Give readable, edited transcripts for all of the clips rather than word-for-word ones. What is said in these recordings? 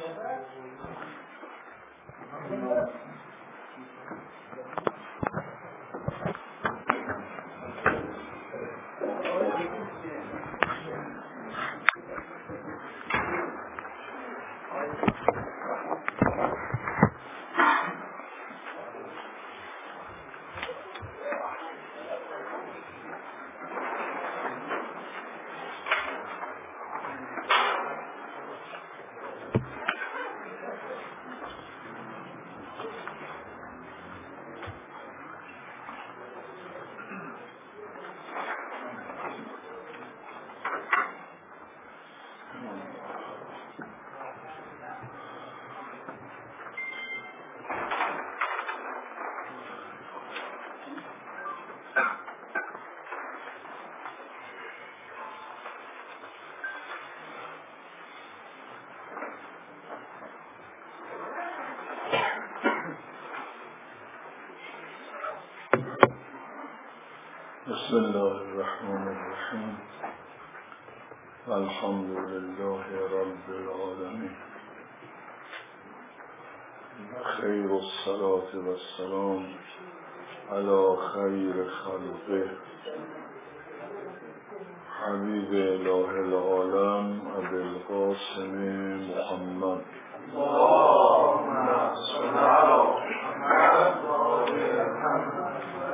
بسم الله الرحمن الرحیم الحمد لله رب العالمین خیر الصلاة و السلام علی خیر خلقه حبیب اله العالم ابی القاسم محمد اللهم صل علی محمد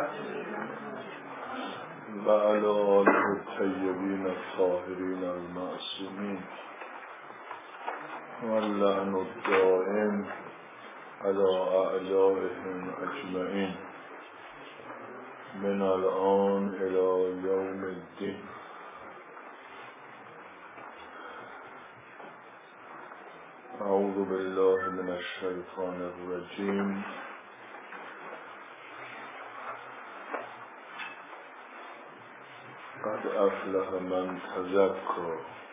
و علی آله الطیبین الطاهرین المعصومین و اللعن الدائم علی اعدائهم اجمعین من الآن الی یوم الدین. اعوذ بالله من الشیطان الرجیم. قد افلح من تزکی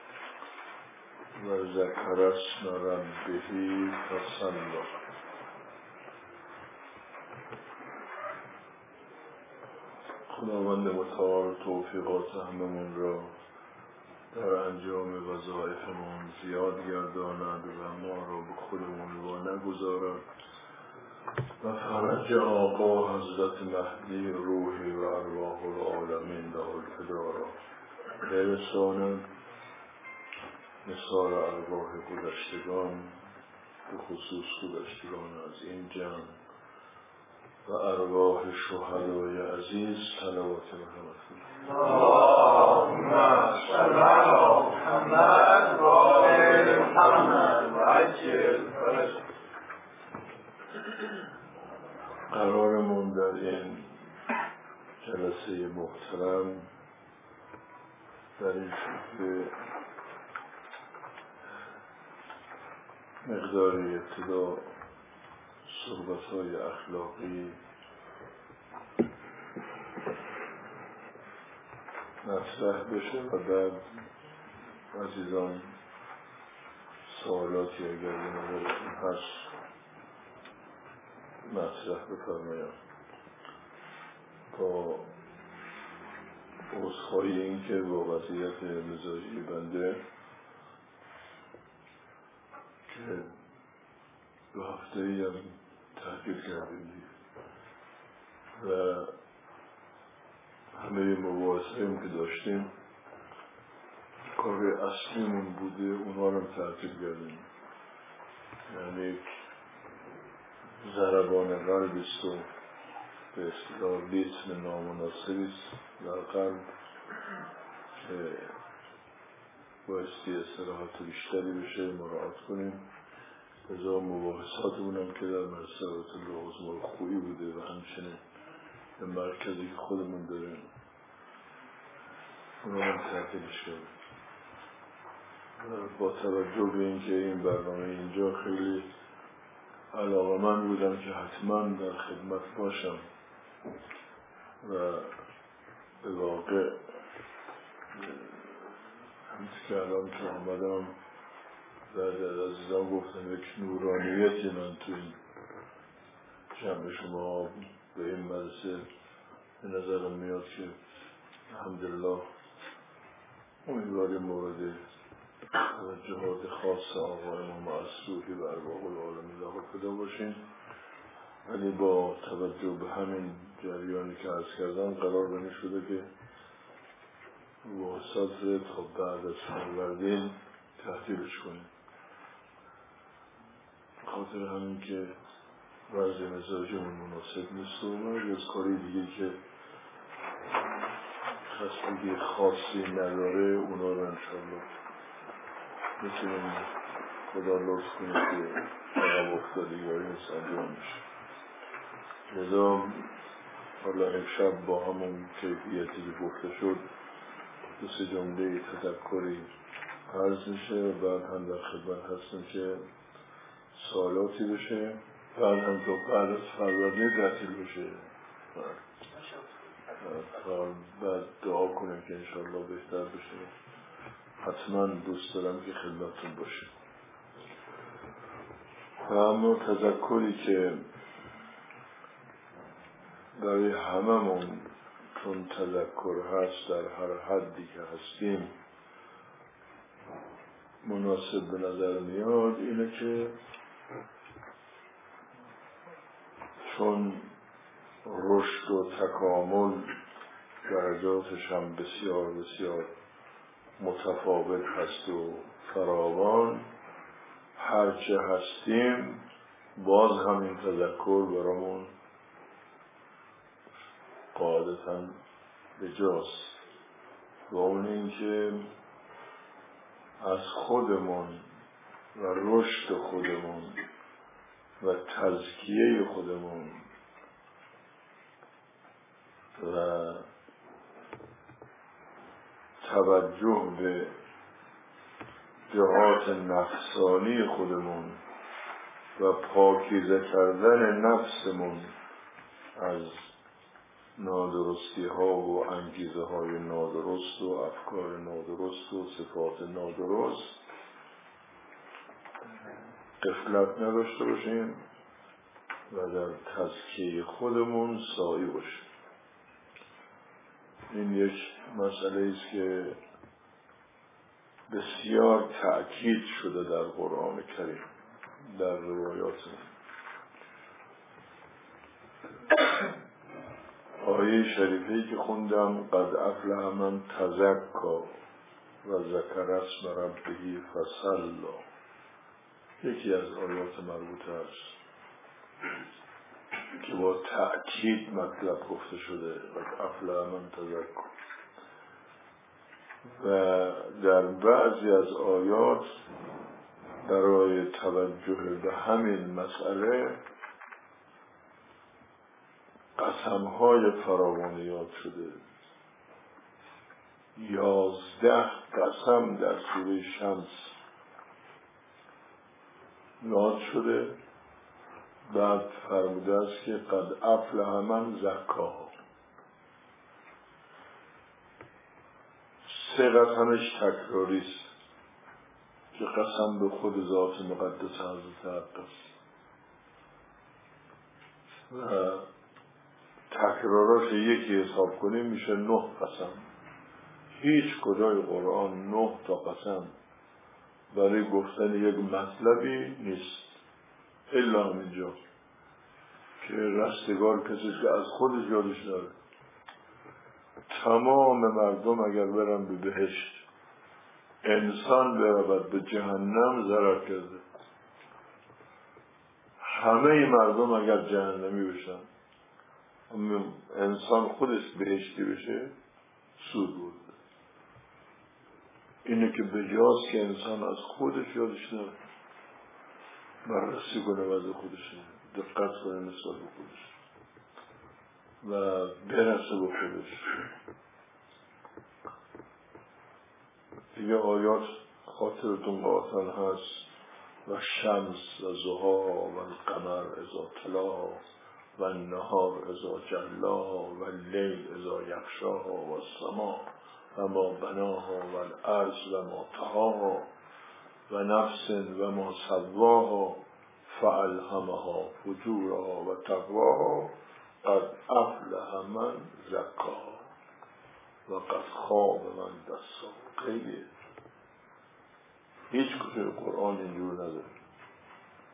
و ذکر اسم ربه فصلی. خداوند متعال توفیقات هممون را در انجام وظایفمون زیاد گرداند و ما را به خودمون وا نگذارد و فرج آقا حضرت مهدی روحی و ارواح العالمین له الفدا را برساند. نثار ارواح گذشتگان به خصوص گذشتگان از این جمع و ارواح شهدای عزیز صلوات رحمت اللهم صل علی محمد و آل محمد و عجل فرجهم. قرارمون در این جلسه محترم در این شکل مقداری ابتدا صحبت‌های اخلاقی مطرح بشه و بعد عزیزان سوالاتی اگر به نظرتون هست مطرح بفرمایید. با عذرخواهی این که با وضعیت مزاجی بنده که 2 هفته‌ای هم تحقیق کردیم و همه مباحثه‌ای که داشتیم کار اصلیمون بوده اونها رو تعطیل کردیم. یعنی ضربان قلبی است و به اصطلاح ریتم نامناسبی است در قلب که بایستی استراحت بیشتری بشه مراعات کنیم. لذا مباحثاتمون هم که در مرتبط لحظه خوبی بوده و همچنین به مرکزی که خودمون داریم اونو هم تعطیلش کردیم. با توجه به اینکه این برنامه اینجا خیلی علاقه‌مند بودم که حتما در خدمت باشم و به واقع همچه که الان که آمدم بعد از عزیزان گفتم یک نورانیتی من تو این جمع شما به این مدرسه به نظرم میاد که الحمدلله امیدواریم مورد توجهات خاص آقای امام معصوری و ارواح العالمین لاغر پیدا باشیم. ولی با توجه به همین جریانی که عرض کردم قرار بنی شده که واسط تا بعد از فروردین تحتیلش کنیم. خاطر همین که وضع مزاجمون مناسب نیست و از کاری دیگه که خستگی خاصی نداره اونا رو انشاءالله میتونیم خدا لطف کنه که عقب افتادگی های نیست انجام میشه. لذا حالا امشب با همون کیفیتی که گفته شد دو سه جمله تذکری عرض میشه و بعد هم در خدمت هستیم که سوالاتی بشه، بعد هم تا بعد از فروردین تعطیل بشه. بعد دعا کنیم که انشاءالله بهتر بشه. حتما دوست دارم که خدمتتون باشه. و اما تذکری که برای هممون چون تذکر هست در هر حدی که هستیم مناسب به نظر میاد اینه که چون رشد و تکامل درجاتش هم بسیار بسیار متفاوت هست و فراوان، هرچه هستیم باز هم این تذکر برامون قاعدتاً بجاست و اون این که از خودمون و رشد خودمون و تزکیه خودمون و توجه به جهات نفسانی خودمون و پاکیزه کردن نفسمون از نادرستی ها و انگیزه های نادرست و افکار نادرست و صفات نادرست غفلت نداشته باشیم و در تزکیه خودمون سعی باشیم. این یک مسئله است که بسیار تأکید شده در قرآن کریم، در روایات. آیه شریفی که خوندم قد افلح من تزکا و ذکر اسم ربه فصلی، یکی از آیات مربوطه است که با تأکید مطلب گفته شده قد افلح من تزکا. و در بعضی از آیات برای توجه به همین مسئله قسم‌های فراوانی یاد شده. 11 قسم در سوره شمس یاد شده. بعد فرموده است که قد افلح من زکاها. 3 قسمش تکراری است که قسم به خود ذات مقدس حضرت حق است و تکراراش یکی حساب کنیم میشه 9 قسم. هیچ کجای قرآن 9 تا قسم برای گفتن یک مطلبی نیست الا همینجا که رستگار کسی که از خودش یادش داره. تمام مردم اگر برن به بهشت، انسان برود به جهنم ضرر کرده. همه مردم اگر جهنمی بشن، انسان خودش بهشتی بشه، سود برده. اینه که بجاست که انسان از خودش یادش نره، بررسی کنه وضع خودش، دقت کنه نسبت به خودش و برسه به خودش. دیگه آیات خاطرتون قاطن هست و شمس و ضحاها و القمر اذا تلاها و النهار اذا جلاها و اللیل اذا یغشاها و السماء و ما بناها و الارض و ما طحاها و نفس و ما سواها فالهمها فجورها و تقواها قد افلح من زکاها و قد خاب من دساها. خیلی هیچ کجای قرآن اینجور نداره.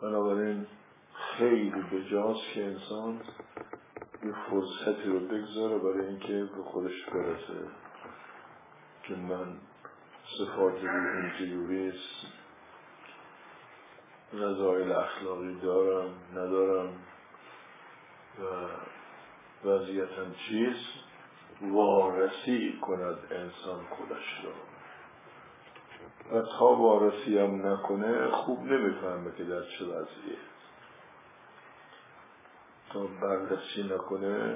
بنابراین خیلی بجاست که انسان یه فرصتی رو بگذاره برای اینکه به خودش برسه که من صفات اینجوریست، رذایل اخلاقی دارم ندارم و وضعیتاً چیست، وارسی کند انسان خودش رو. و تا وارسی هم نکنه خوب نمیفهمه که در چه وضعیه. تا بررسی نکنه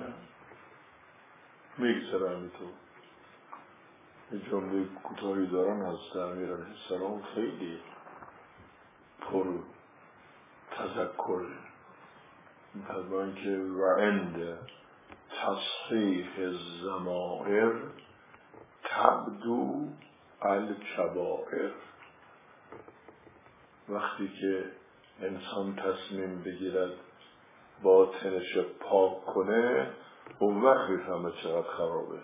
میگذره همینطور. یه جمله کوتاهی دارن از امیرعلی‌السلام خیلی پر تذکر، می‌فرمایند که و عند تصحیح الضمائر تبدو الکبائر. وقتی که انسان تصمیم بگیرد باطنش پاک کنه اون وقت میفهمه چقدر خرابه.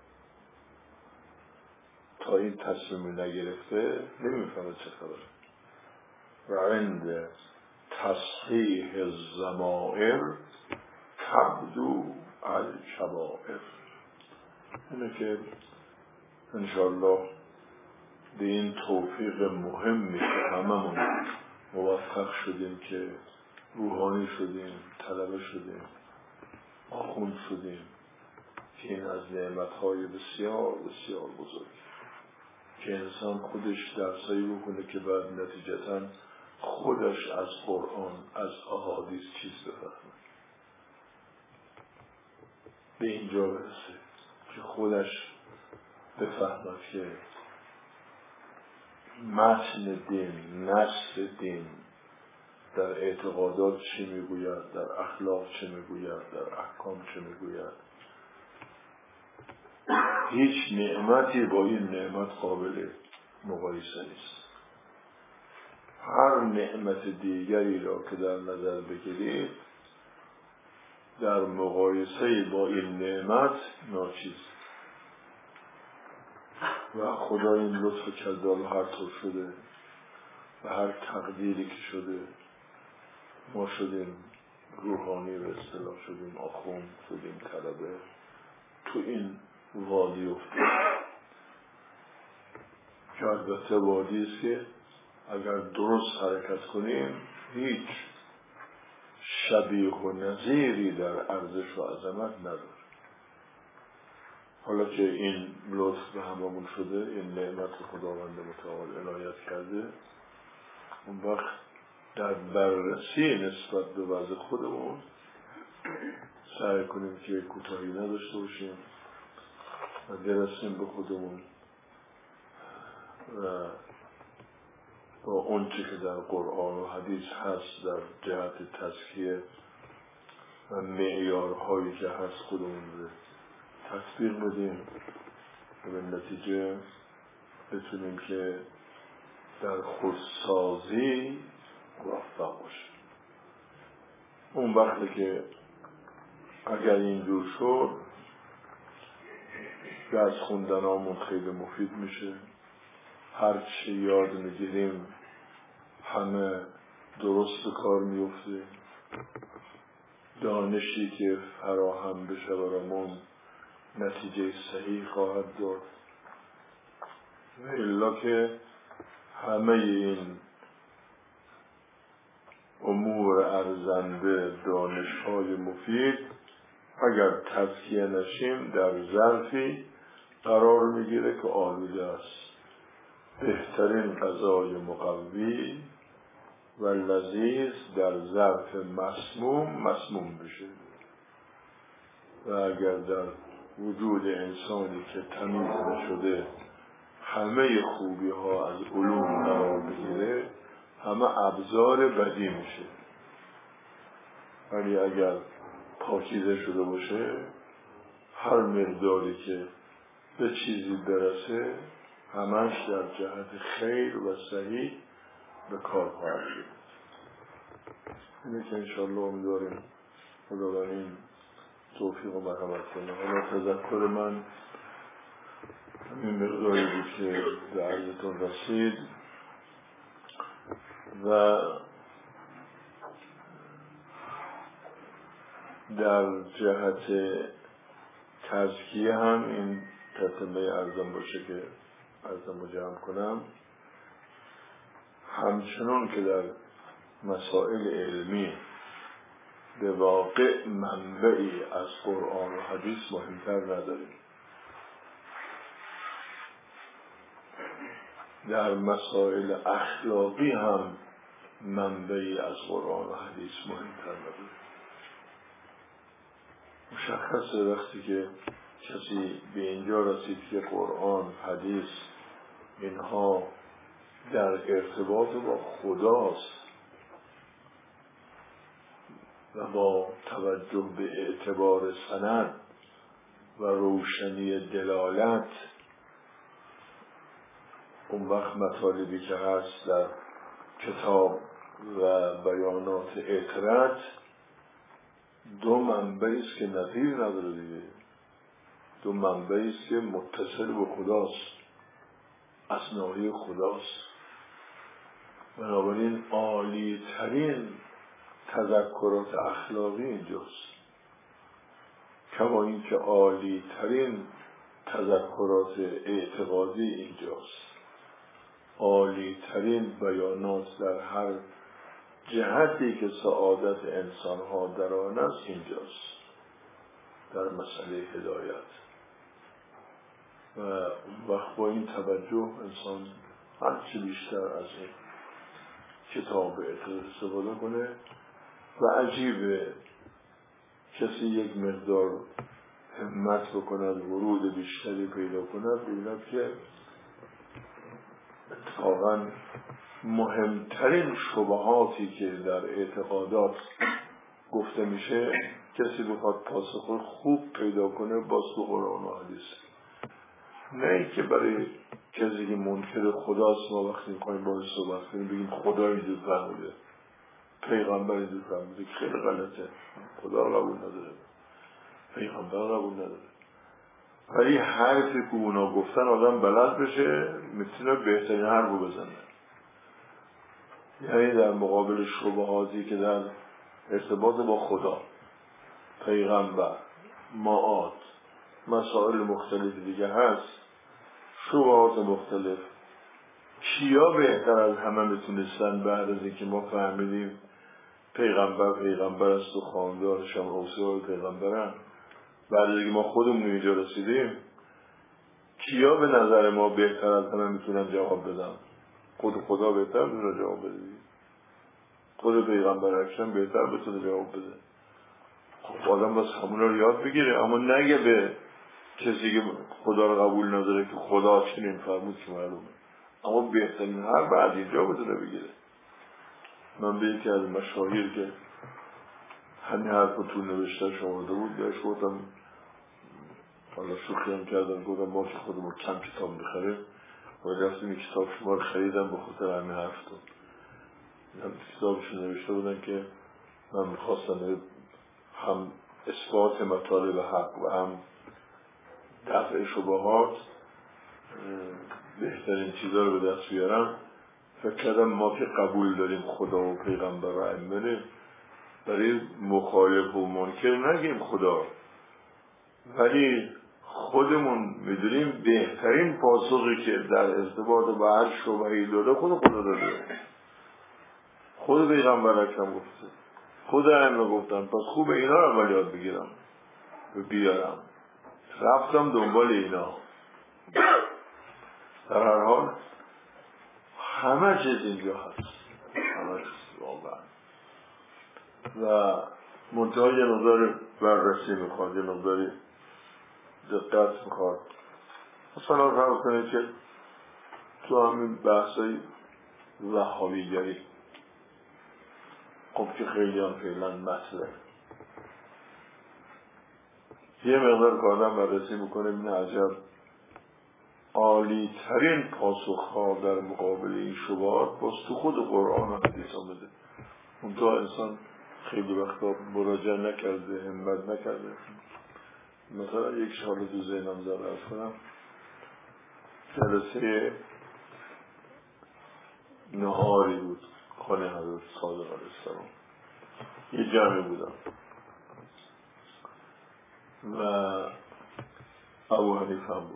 تا این تصمیم نگرفته نمیفهمه چه خبره. و عند تصحیح الضمائر تبدو الکبائر. اینه که انشاءالله به این توفیق مهمی که هممون موفق شدیم که روحانی شدیم، طلبه شدیم، آخوند شدیم، که این از نعمتهای بسیار بسیار بزرگ که انسان خودش درسایی بکنه که بعد نتیجتاً خودش از قرآن، از احادیث چیز بفهمه، به اینجا برسه که خودش بفهمد که متن دین، نص دین در اعتقادات چه میگوید، در اخلاق چه میگوید، در احکام چه میگوید. هیچ نعمتی با این نعمت قابل مقایسه نیست. هر نعمت دیگری را که در نظر بگیرید در مقایسه با این نعمت ناچیز. و خدا این لطف کرده و هر طور شده و هر تقدیری که شده ما شدیم روحانی، به اصطلاح شدیم آخوند، شدیم طلبه، تو این وادی افتاد که البته وادی است که اگر درست حرکت کنیم هیچ شبیه و نظیری در ارزش و عظمت نداره. حالا که این لطف به هممون شده، این نعمت خداوند متعال عنایت کرده، اون وقت در بررسی نسبت به وضع خودمون سعی کنیم که کوتاهی نداشته باشیم و برسیم به خودمون و با اون چی که در قرآن و حدیث هست در جهت تزکیه و معیارهایی که هست خودمون رو تطبیق بدیم و به نتیجه بتونیم که در خودسازی موفق باشیم. اون وقتی که اگر اینجور شد درس خوندنامون خیلی مفید میشه، هر چی یاد میگیریم همه درست به کار میفته، دانشی که فراهم بشه برامون نتیجه صحیح خواهد داد. و الا که همه این امور ارزنده، دانش‌های مفید اگر تزکیه نشیم در ظرفی قرار میگیره که آلوده است. بهترین غذای مقوی و لذیذ در ظرف مسموم بشه. و اگر در وجود انسانی که تمیز نشده همه خوبی ها از علوم قرار بگیره همه ابزار بدی میشه. ولی اگر پاکیزه شده باشه هر مقداری که به چیزی برسه همش در جهت خیر و صحیح به کار خواهد گرفت. اینه که انشاءالله امیدواریم خداوند این توفیق و مرحمت کنه. حالا تذکر من این مقداری بود که به عرضتون رسید و در جهت تزکیه هم این تتمه ارزم باشه که ارزم جمع کنم، همچنان که در مسائل علمی به واقع منبعی از قرآن و حدیث مهمتر نداریم، در مسائل اخلاقی هم منبعی از قرآن و حدیث مهمتر نداریم. مشخصه وقتی که کسی به اینجا رسید که قرآن، حدیث اینها در ارتباط با خداست و با توجه به اعتبار سند و روشنی دلالت، اون وقت مطالبی که هست در کتاب و بیانات اطرت دو منبعی است که نظیر نداره دیگه، دو منبعی است که متصل به خداست، اصناعی خداست. بنابراین عالی ترین تذکرات اخلاقی اینجاست، کما اینکه عالی ترین تذکرات اعتقادی اینجاست، عالی ترین بیانات در هر جهتی که سعادت انسانها در آن است اینجاست، در مسئله هدایت. و اون وقت با این توجه انسان هرچی بیشتر از این کتاب استفاده کنه و عجیبه کسی یک مقدار همت بکند، ورود بیشتری پیدا کند، ببیند که اتفاقاً مهمترین شبهاتی که در اعتقادات گفته میشه کسی بخواد پاسخ خوب پیدا کنه باز تو قرآن و حدیث، نه اینکه برای کسی که منکر خداست ما وقتی میخوایم باید صحبت کنیم بگیم خدا اینجور فرموده، پیغمبر اینجور فرموده، خیلی غلطه، خدا قبول نداره، پیغمبر قبول نداره. ولی حرفی که اونا گفتن آدم بلد بشه میتونه بهترین حرف رو بزنه. یعنی در مقابل شبهاتی که در ارتباط با خدا، پیغمبر، معاد، مسائل مختلف دیگه هست، شبهات مختلف، کیا بهتر از همه میتونستن بعد از اینکه ما فهمیدیم پیغمبر است و خاندارش هم اوصال پیغمبرن، بعد از اینکه ما خودمون اینجا رسیدیم کیا به نظر ما بهتر از همه میتونن جواب بدن؟ خود خدا بهتر میتونه جواب بده، خود پیغمبر اکرم بهتر بتونه جواب بده. خب آدم بس همون رو یاد بگیره، اما نگه به کسی که خدا رو قبول نداره که خدا چنین فرمود که معلومه، اما بهترین هر بعد اینجا بتونه بگیره. من به یکی از مشاهیر که همین حرف رو تو نوشته شمارده بود بهش گفتم، حالا شوخی هم کردم، گفتم ما که خودمون کم کتاب میخریم و رفتیم این کتاب شما رو خریدم به خاطر همین حرف تو. هم کتابشون نوشته بودن که من میخواستم هم اثبات مطالب حق و هم دفع شبهات بهترین چیزا رو به دست بیارم. فکر کردم ما که قبول داریم خدا و پیغمبر و ائمه، برای مخالف و منکر نگیم خدا، ولی خودمون میدونیم بهترین پاسخی که در ارتباط با هر شبهه‌ای داده خود خدا داده، خود پیغمبر اکرم گفته، خود ائمه گفتن. پس خوب اینا رو اول یاد بگیرم و بیارم. رفتم دنبال اینا. در هر حال همه چیز اینجا هست، همه چیز واقعا. و منتها یه مقدار بررسی میخواد، یه مقداری دقت میخواد. مثلا فرض کنید که تو همین بحثای وهابیگری، خب که خیلی هم فعلا مسئله، یه مقدار که آدم بررسی میکنه این عجب عالی ترین پاسخ ها در مقابل این شبهات باز تو خود قرآن و حدیث آمده. منتها انسان خیلی وقتا مراجعه نکرده، همت نکرده. مثلا یک شال تو ذهنم زده از کنم، جلسه نهاری بود خانه حضرت صادق علیه السلام، یه جمعی بودم. و ابو حنیفه هم بود.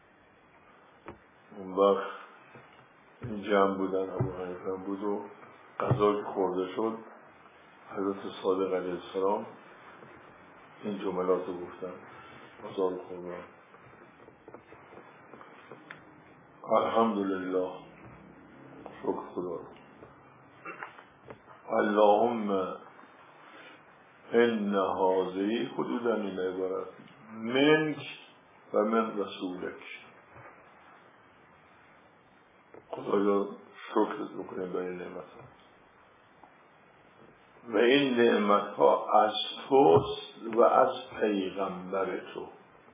اون وقت این جمع بودن، ابو حنیفه هم بود و غذا که خورده شد حضرت صادق علیه السلام این جملات رو گفتن: غذا رو خوردن، الحمدلله، شکر خدا، اللهم ان هذه حدودا این عبارت منک و من رسولک. خدایا شکرت بکنیم برای نعمت ها و این نعمت ها از توست و از پیغمبر تو.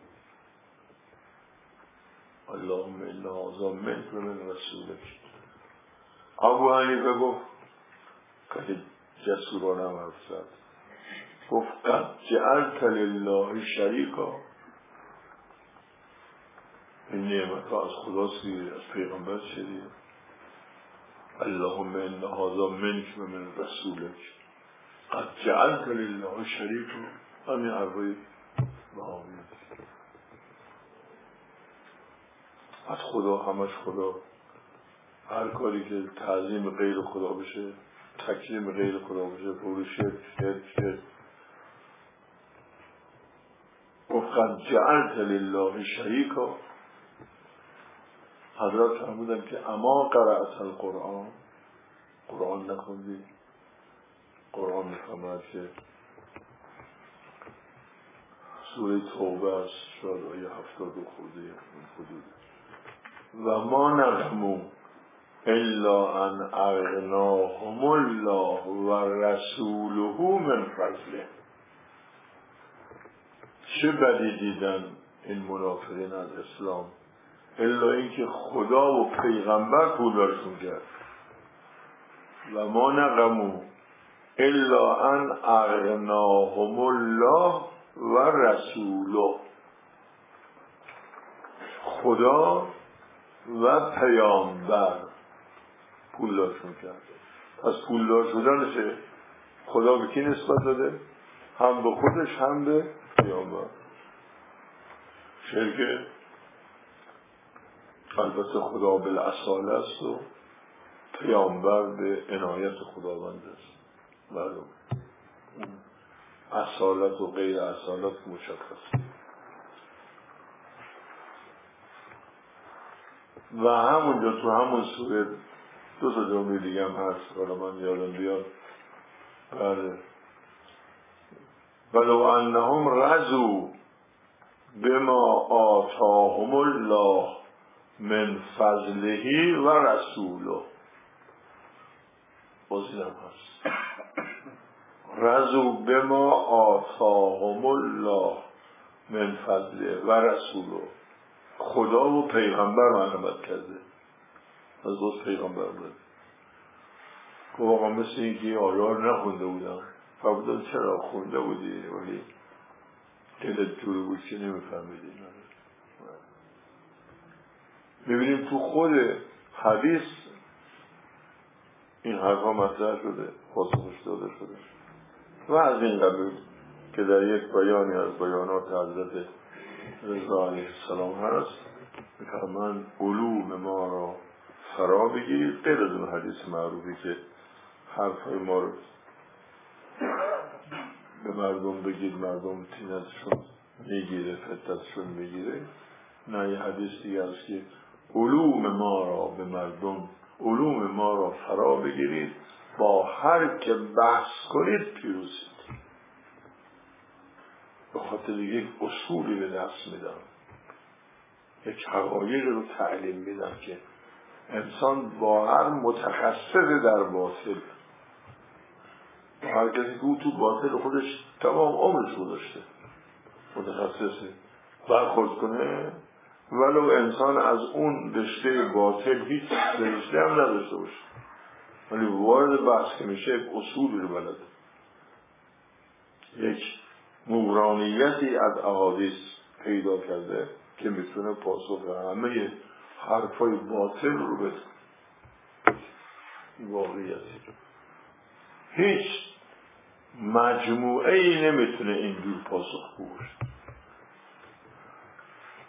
اللهم ان هذا منک و من رسولک. ابو حنیفه گفت، خیلی جسورانه حرف زد، گفت قد جعلت لله شریکا. این نعمت ها از خداست، از پیغمبر شدید. اللهم ان هذا منک و من رسولک قد جعلت لله شریکا. همین حرفای بهامی از خدا، همش خدا. هر کاری که تعظیم غیر خدا بشه، تکریم غیر خدا بشه، پول شرک. قد جعلت لله شریکا. حضرت فرمودن که اما قرأت القرآن، قرآن نخوندی؟ قرآن میفرماید که سوره توبه است، شاید آیه 70 خورده حدود: و ما نقموا الا ان اغناهم الله و رسوله من فضله. چه بدی دیدن این منافقین از اسلام الا اینکه خدا و پیغمبر پولدارشون کرد. و ما نقموا الا ان اغناهم الله و رسوله. خدا و پیامبر پولدارشون کرد. پس پولدار شدنشه خدا به کی نسبت داده؟ هم به خودش هم به پیامبر. شرک البته خدا بالاصاله است و پیامبر به عنایت خداوند است. معلوم اصالت و غیر اصالت مشخص. و همونجا تو همون سوره دو تا جمله دیگه هم هست، حالا من یادم بیاد. بله، ولو انهم رضوا بما آتاهم الله من فضله و رسوله. بازی هم هست رضوا بما آتاهم الله من فضله و رسوله. خدا و پیغمبر معلومت کرده، از دوست پیغمبر بود. واقعا مثل اینکه آیار نخونده بودم. فرمودن چرا خونده بودی ولی دلت جوری بود که نمیفهمیدی. میبینیم تو خود حدیث این حرفا مطرح شده، پاسخش داده شده. و از این قبیل که در یک بیانی از بیانات حضرت رضا علیه السلام هست، میفرمان علوم ما را فرا بگیرید. غیر از اون حدیث معروفی که حرفای ما رو به مردم بگید مردم تینتشون میگیره، فتتشون میگیره. نه، یه حدیث دیگه است که علوم ما را به مردم، علوم ما را فرا بگیرید، با هر که بحث کنید پیروزید. به خاطر یک اصولی به دست میدم، یک حقایق رو تعلیم میدم که انسان با هر متخصص در باطل، هر کسی که او تو باطل خودش تمام عمرش گذاشته متخصصه، برخورد کنه، ولو انسان از اون رشته باطل هیچ رشته هم نداشته باشه، ولی وارد بحث که میشه یک اصولی رو بلده، یک نورانیتی از احادیث پیدا کرده که میتونه پاسخ همه حرفای باطل رو بده. واقعیتی هیچ مجموعه ای نمیتونه اینجور پاسخ باشه.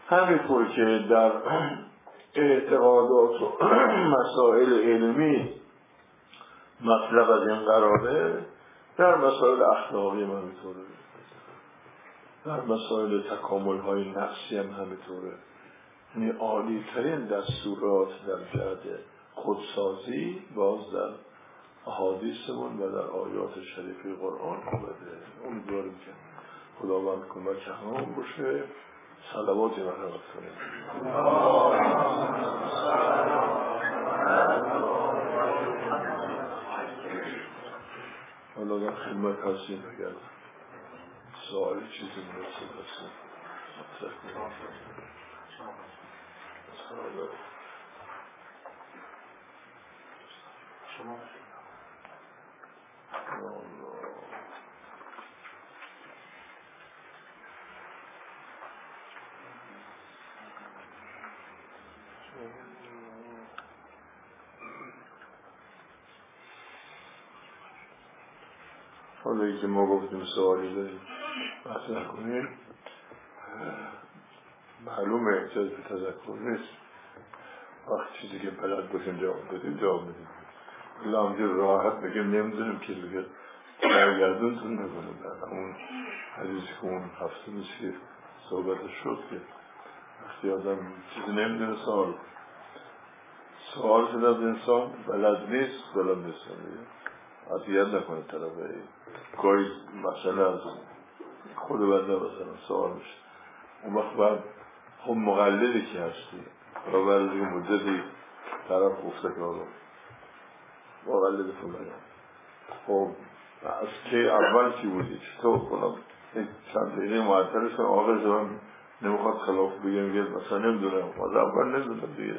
همینطور که در اعتقادات و مسائل علمی مطلب از این قراره، در مسائل اخلاقی هم همینطوره، در مسائل تکامل های نفسی هم همینطوره. یعنی عالی ترین دستورات در جهت خودسازی باز در احادیثمون و در آیات شریفه قرآن آمده. امیدواریم که خداوند کمک همون باشه. صلواتی مرحمت کنیم. حالا در خدمت هستیم اگر سوالی چیزی مرسل هستیم مطرح کنیم. شما حالا که ما گفتیم سوالی داریم مطرح کنیم، معلومه احتیاج به تذکر نیست. وقت چیزی که بلد باشیم جواب بدیم جواب بدیم. الله همجور راحت بگیم نمیدونیم که بگه برگردونتون نکنیم. اون حدیثی که اون هفته نیست که صحبتش شد که وقتی آدم چیزی نمیدونه سوال شده از انسان بلد نیست بلد نیست اذیت نکنه طرفه. گاهی مثلا از خود بنده مثلا سوال میشه، اون وقت باید خب مقلدی که هستی و بعد از این مدتی طرف گفته که آدم مقلد فلانه، خب از که اول چی بودی چطور کنم چند دقیقه معطلش کنم آقای زمان نمیخواد خلاف بگم مثلا نمیدونم از اول نمیدونم دیگه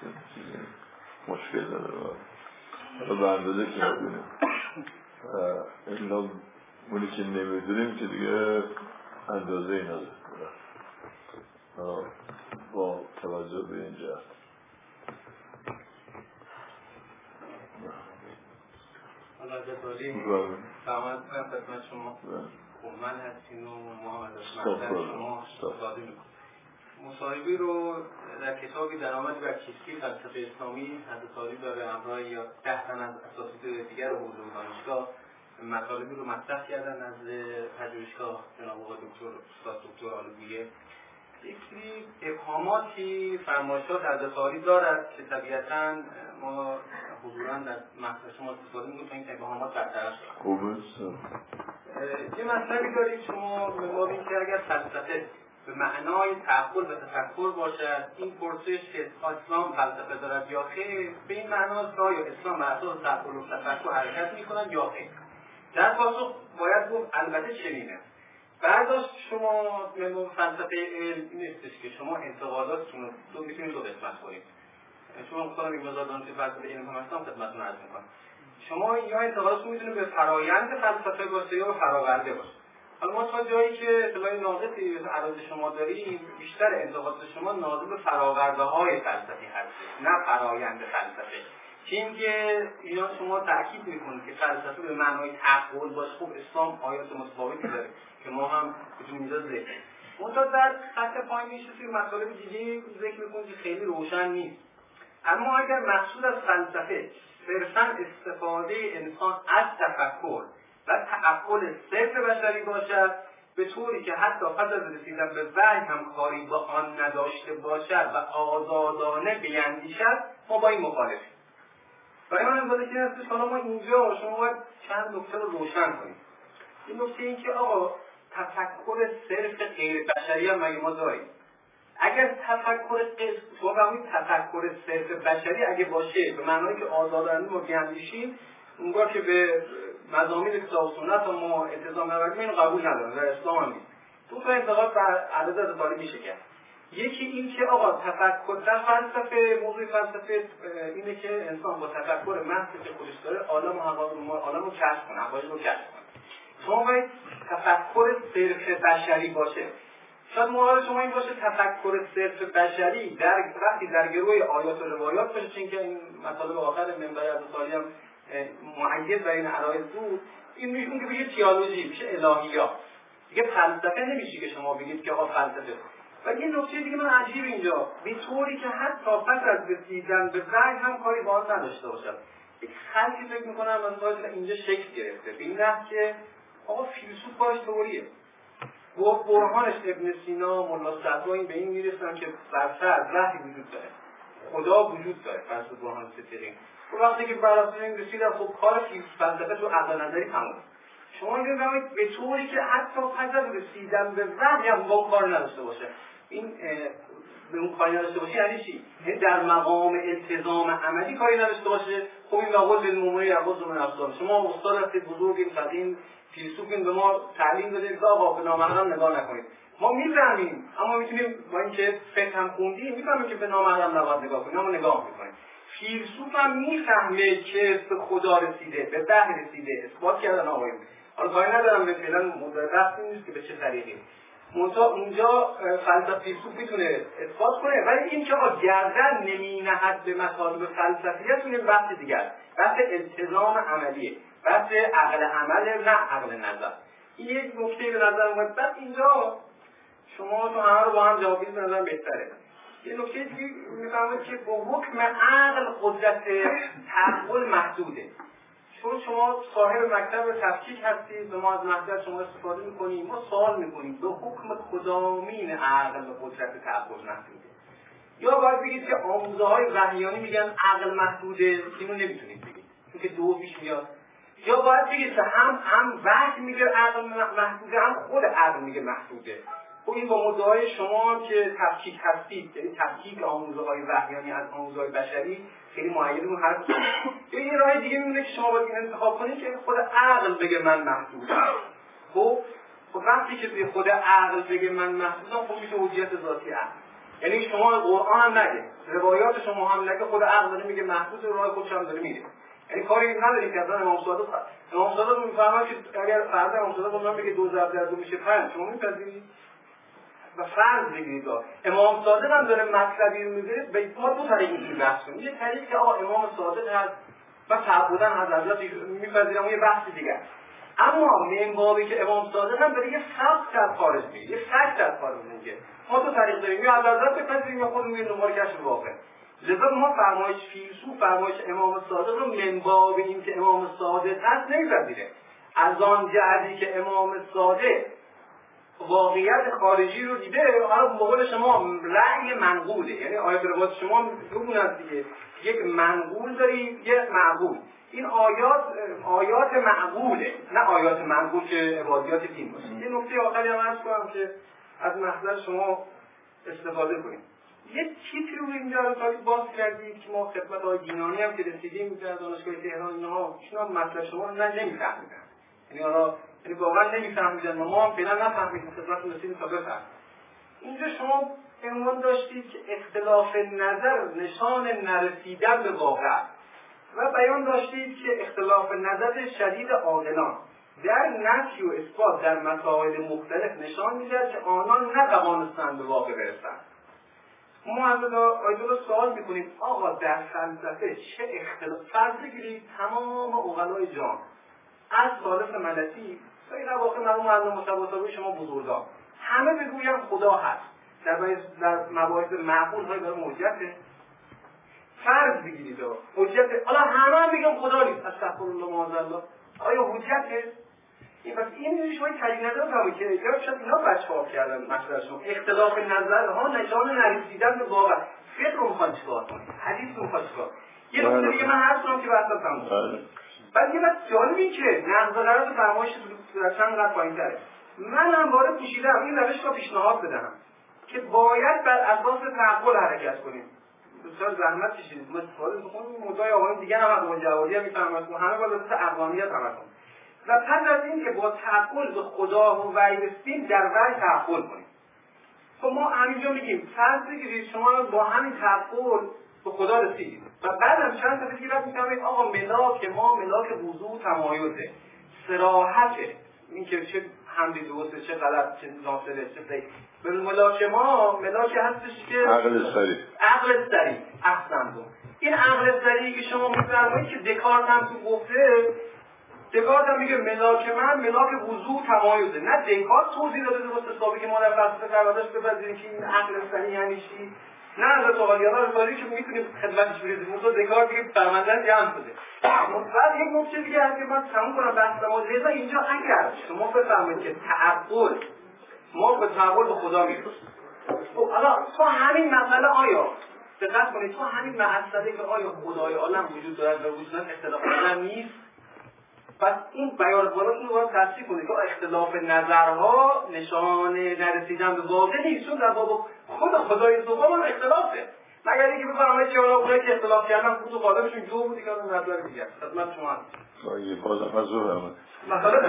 مشکل نداره. حالا به اندازه که نمیدونیم الا اونی که نمیدونیم که دیگه اندازه ای نداره با توجه به این جهت. حالا جدالی فرمایت کنم خدمت شما من هستین و محمد اسمت شما استادی میکنم. مصاحبی رو در کتابی درآمد و کیستی فلسفه اسلامی حضرت عالی داره همراه یا 10 تن از اساتید دیگر حوزه دانشگاه مطالبی رو مطرح کردن نزد پژوهشگاه جناب آقای دکتر آلگویه. یک سری ابهاماتی فرمایشات حضرت عالی دارد که طبیعتاً ما حضوراً در مطلب شما استفاده می‌کنیم تا این ابهامات برطرف شه. یه مطلبی دارید شما به این که اگر فلسفه به معنای تعقل و تفکر باشد، این پرسش که اسلام فلسفه دارد یا خیر، به این معناست که آیا اسلام بر اساس تعقل و تفکر حرکت می‌کند یا خیر. در پاسخ باید گفت البته چنینه. برداشت شما به فلسفه علم این استش که شما انتقاداتتون رو میتونید دو قسمت کنید. شما خودم یک مقدار دانش فلسفه علم هم هستم خدمتتون عرض می‌کنم. شما یا انتقاداتتون میتونه به فرایند فلسفه باشه یا به فراورده باشه. حالا ما تا جایی که اطلاع ناقصی به عرض شما داریم، بیشتر انتقادات شما ناظر به فراورده‌های فلسفی هست، نه فرایند فلسفه. که اینا شما تأکید میکنید که فلسفه به معنای تعقل باشه. خب اسلام آیات متفاوتی داره که ما هم بدون اینجا ذکر منتها در خط پایین میشه مطالب دیگه ذکر میکنید که خیلی روشن نیست. اما اگر مقصود از فلسفه صرفاً استفاده انسان از تفکر و تعقل صرف بشری باشد، به طوری که حتی پس از رسیدن به وحی هم کاری با آن نداشته باشد و آزادانه بیندیشد، ما با این مخالفیم. برای من امروزه که هستش حالا ما اینجا شما باید چند نکته رو روشن کنیم. این نکته این که آقا تفکر صرف غیر بشری هم مگه ما داریم؟ اگر شما بگوید تفکر صرف بشری اگه باشه به معنایی که آزادانه ما بیندیشیم، اونگاه که به مضامین کتاب سنت ما التزام نبریم اینو قبول ندارم، در اسلام هم نیست. دو تا انتقاد بر عدد از داری میشه کرد. یکی این که آقا تفکر در فلسفه، موضوع فلسفه اینه که انسان با تفکر محضی که خودش داره عالم رو کشف کنه، حقایق رو کشف کنه. شما باید تفکر صرف بشری باشه. شاید مراد شما این باشه تفکر صرف بشری وقتی در گروه آیات و روایات باشه، چون که این مطالب آخر منبر عبدالصالی هم معید بین عرایض بود، این میشون که بگه تئولوژی میشه الهیات. دیگه فلسفه نمیشه که شما بگید که آقا فلسفه. و یه نکته دیگه من عجیب اینجا به طوری که حتی پس از رسیدن به وحی هم کاری با آن نداشته باشد. یک خلقی فکر میکنم مثلا اینجا شکل گرفته به این نحو که آقا فیلسوف باش طوریه. برهانش ابن سینا، ملا صدرایی به این میرسن که برتر از وحی وجود داره، خدا وجود داره. فرض برهان صدیقی وقتی که براساس این رسیدن خب کار فلسفه تو عقل نظری تموم. شما اینو ببینید به طوری که حتی پس از رسیدن به وحی هم با کار نداشته باشه. این به اون کاری نداشته باشه یعنی چی؟ یعنی در مقام التزام عملی کاری نداشته باشه. خب این مقام المومنی یغض من ابصارهم. شما استاد هستید بزرگین قدیم فیلسوفین به ما تعلیم دادید که آقا به نامحرم نگاه نکنید. ما میفهمیم اما میتونیم با اینکه فقه هم خوندیم میفهمیم که به نامحرم نباید نگاه کنیم اما نگاه میکنیم. فیلسوف هم میفهمه که به خدا رسیده، به وحی رسیده، اثبات کردن آقایون. حالا کاری ندارم به فعلا مدرس نیست که به چه طریقی. منتها اینجا فلسفه فیلسوف میتونه اثبات کنه، ولی این که گردن نمی نهد به مطالب فلسفیت اون بحث دیگر، بحث التزام عملیه، بحث عقل عمل نه عقل نظر. این یک نکته به نظر اومد. بعد اینجا شما تو همه رو با هم جواب بدید به نظر بهتره. یه نکته دیگه میفهمید که با حکم عقل قدرت تعقل محدوده. چون شما صاحب مکتب تفکیک هستید و ما از مکتب شما استفاده میکنیم، ما سوال میکنیم به حکم کدامین عقل و قدرت تعقل محدوده؟ یا باید بگید که آموزه های وحیانی میگن عقل محدوده، اینو نمیتونید بگید چون که دو پیش میاد. یا باید بگید که هم وحی میگه عقل محدوده، هم خود عقل میگه محدوده. خب این با مدعای شما که تفکیک هستید، یعنی تفکیک آموزه های وحیانی از آموزه های بشری خیلی معید اون حرف. یه راه دیگه میمونه که شما باید این انتخاب کنید که خود عقل بگه من محدودم. خب وقتی که به خود عقل بگه من محدودم خب میشه حجیت ذاتی عقل. یعنی شما قرآن هم نگه، روایات شما هم نگه، خود عقل داره میگه محدود، راه خودش هم داره میره. یعنی کاری نداری که اصلا امام صادق میفهمه که اگر فرض امام صادق اونم بگه 2 ضرب در 2 میشه 5، شما میپذیرید؟ و فرض بگیرید امام صادق هم داره مطلبی رو میگیره. به ما دو طریق میشه بحث کنیم. یه طریق که آقا امام صادق هست و تعبداً از حضرت میپذیرم، یه بحث دیگه. اما من بابی که امام صادق هم داره یه فقط از خارج میگه، یه فقط از خارج میگه. ما دو طریق داریم، یا از حضرت بپذیریم یا خودمون یه دنبال کشف واقع. لذا ما فرمایش فیلسوف، فرمایش امام صادق رو من باب این که امام صادق هست نمیپذیره. از آن جهتی که امام صادق واقعیت خارجی رو دیده، حالا به قول شما رأی منقوله، یعنی آیات روایات شما میگن است دیگه، یک منقول دارید، یک معقول. این آیات معقوله، نه آیات منقول که عبادیات دین باشه. یه نکته آخری هم عرض کنم که از محضر شما استفاده کنیم. یه تیتری رو اینجا رو باز کردید که ما خدمت آقای دینانی هم که رسیدیم در دانشگاه تهران، اینها ایشون مطلب شما رو نمیفهمیدن. یعنی واقعا نمیفهمیدن و ما هم فعلا نفهمیدیم، خدمتتون رسیدیم تا بفهمیم. اینجا شما عنوان داشتید که اختلاف نظر نشان نرسیدن به واقع و بیان داشتید که اختلاف نظر شدید عاقلان در نفی و اثبات در مسائل مختلف نشان می‌دهد که آنان نتوانستند به واقع برسند. ما از آیدولا سوال میکنیم آقا در فلسفه چه اختلاف؟ فرض بگیرید تمام عقلای جان از ثالث ملتی تا این واقع مرحوم معلم مصطفی شما بزرگان همه بگویم خدا هست، در مباحث معقول های برای حجته. فرض بگیرید حجته، حالا همه میگم خدا نیست، استغفرالله معاذالله، آیا حجته؟ این پس این شما تجلیل نظر رو که یا شاید اینا بچه‌ها کردن مطلبشون اختلاف نظرها نشان نرسیدن به واقع. فقه رو میخواد چیکار کنه، حدیث رو میخواد چیکار. یه نکته دیگه من عرض کنم که بحثا تموم. بعد یه بحث جالبی که نقض قرار فرمایش چند قدر پایین‌تره. من هم وارد پوشیدم این روش رو پیشنهاد بدم که باید بر اساس تعقل حرکت کنیم. بسیار زحمت کشیدید، ما استفاده می‌کنیم مدعای آقایون دیگه هم از جوادی هم می‌فهمن و همه باید اساس عقلانیت عمل کنیم. و پس از این که با تعقل به خدا و وحی رسیدیم در وحی تعقل کنیم. خب ما همینجا میگیم فرض بگیرید شما با همین تعقل به خدا رسیدید و بعد هم چند تا دیگه بعد می‌فهمید آقا ملاک ما ملاک وضوع تمایزه، صراحته، این که چه حمدی درسته چه غلط چه ناصله چه صحیح. به ملاک ما ملاک هستش که عقل سری احسنتون. این عقل سری که شما می‌فرمایید که دکارت هم تو گفته دکارت هم میگه ملاک من ملاک وضوح تمایزه. نه دکارت توضیح داده درست حسابی که ما در فلسفه پروردهش بپذیریم که این عقل ثانی یعنی چی. نه حضرت آقایان رسالی که میتونیم خدمتش برسیم. موسی دکارت دیگه فرماندن جمع شده. بعد یک نکته دیگه هست که من تموم کنم بحث ما. لذا اینجا اگر شما بفهمید که تعقل ما به تعقل به خدا میرسیم. حالا تو همین مسئله آیا دقت کنید تو همین مسئله که آیا خدای عالم وجود دارد و وجود ندارد اختلاف نظر نیست. پس این بیان بالا اینو باید تصحیح کنید که اختلاف نظرها نشان نرسیدن به واقع نیست، چون در باب خود خدای دوم هم اختلافه. مگر اینکه بفرمایید که اونایی که اختلاف کردن خود و قالبشون جو بود که اون نظر دیگه است. خدمت شما هست. بازم از ظهر هم مثلا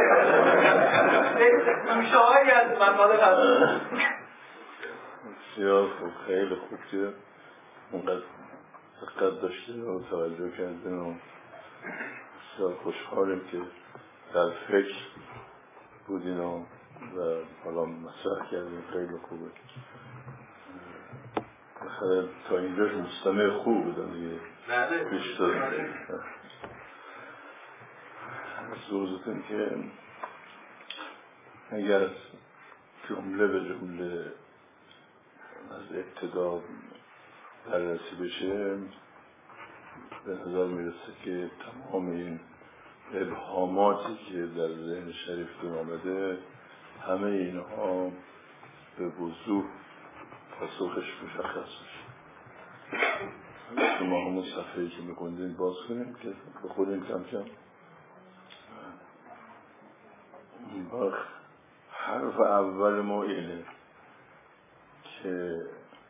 گوشه‌هایی از مطالب هست. بسیار خوب، خیلی خوب که اونقدر دقت داشتیم و توجه کردیم و بسیار خوشحالیم که در فکر بودین و حالا مطرح کردیم. خیلی خوبه. بخاطر تا اینجاش مستمع خوب بودن دیگه. بیشتر از روزتون که اگر جمله به جمله از ابتدا بررسی بشه به نظر میرسه که تمام این ابهاماتی که در ذهن شریفتون آمده همه اینها به وضوح پاسخش مشخص میشه. شما همون صفحه‌ای که می‌خوندین باز کنیم که بخونیم کم کم. حرف اول ما اینه که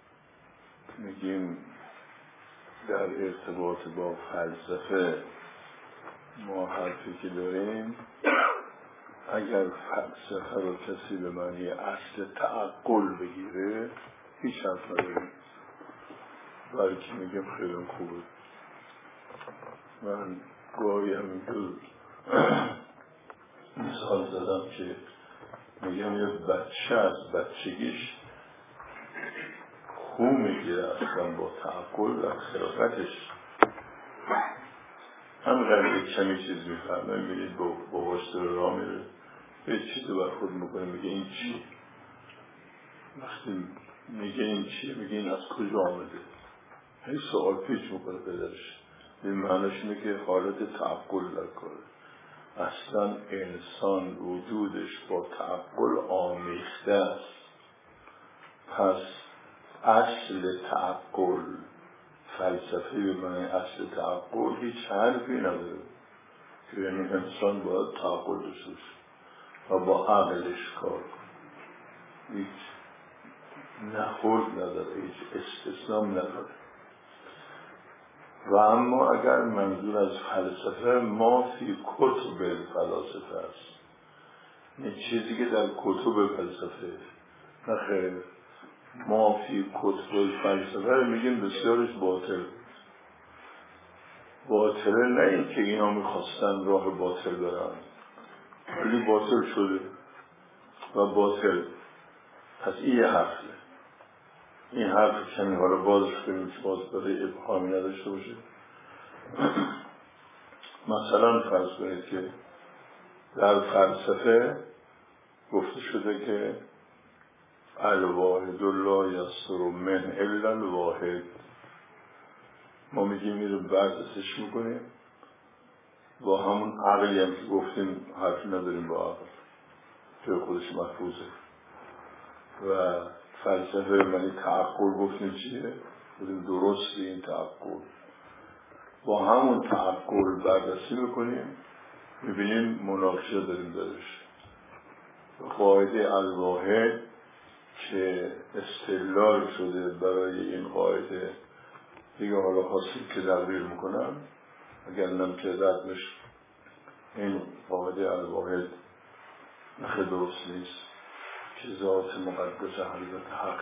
میگیم در ارتباط با فلسفه ما حرفی که داریم اگر فلسفه رو کسی به معنی اصل تعقل بگیره هیچ حرف نداریم، بلکه میگیم خیلی خوبه. من گاهی همینطور مثال زدم که میگم یه بچه از بچگیش خو میگیره اصلا با تعقل در خلقتش همینقدر یک کمی چیز میفهمه. میگید با واسطه راه میره یه چیزی بر خود میکنه میگه این چی؟ وقتی میگه این چی؟ میگه این از کجا آمده؟ هی سوال پیچ میکنه پدرش. این معنیش اینه که حالت تعقل در کاره. اصلا انسان وجودش با تعقل آمیخته است. پس اصل تعقل فلسفه به معنی اصل تعقل هیچ حرفی نداره که یعنی انسان باید تعقل داشته و با عقلش کار کنه. هیچ نخورد نداره، هیچ استثنام نداره. و اما اگر منظور از فلسفه ما فی کتب فلاسفه است، این چیزی که در کتب فلسفه نخیر، ما فی کتب فلسفه رو میگیم بسیارش باطل. باطله نه این که اینا میخواستن راه باطل برن، ولی باطل شده و باطل. پس این یه حرفه. این حرف کمی حالا بازش کنیم که باز برای ابهامی نداشته باشه. مثلا فرض کنید که در فلسفه گفته شده که الواحد لا یصدر من الا الواحد. ما میگیم میریم بررسیش میکنیم با همون عقلی هم که گفتیم حرفی نداریم با عقل، جای خودش محفوظه. و فلسفه یعنی تعقل گفتیم چیه؟ بودیم درسته این تعقل. با همون تعقل بررسی میکنیم میبینیم مناقشه داریم درش. قاعده الواحد که استدلال شده برای این قاعده دیگه حالا حاصل که تقریر میکنم اگر نم که ردمش این قاعده الواحد نخی درست نیست که ذات مقدس حضرت حق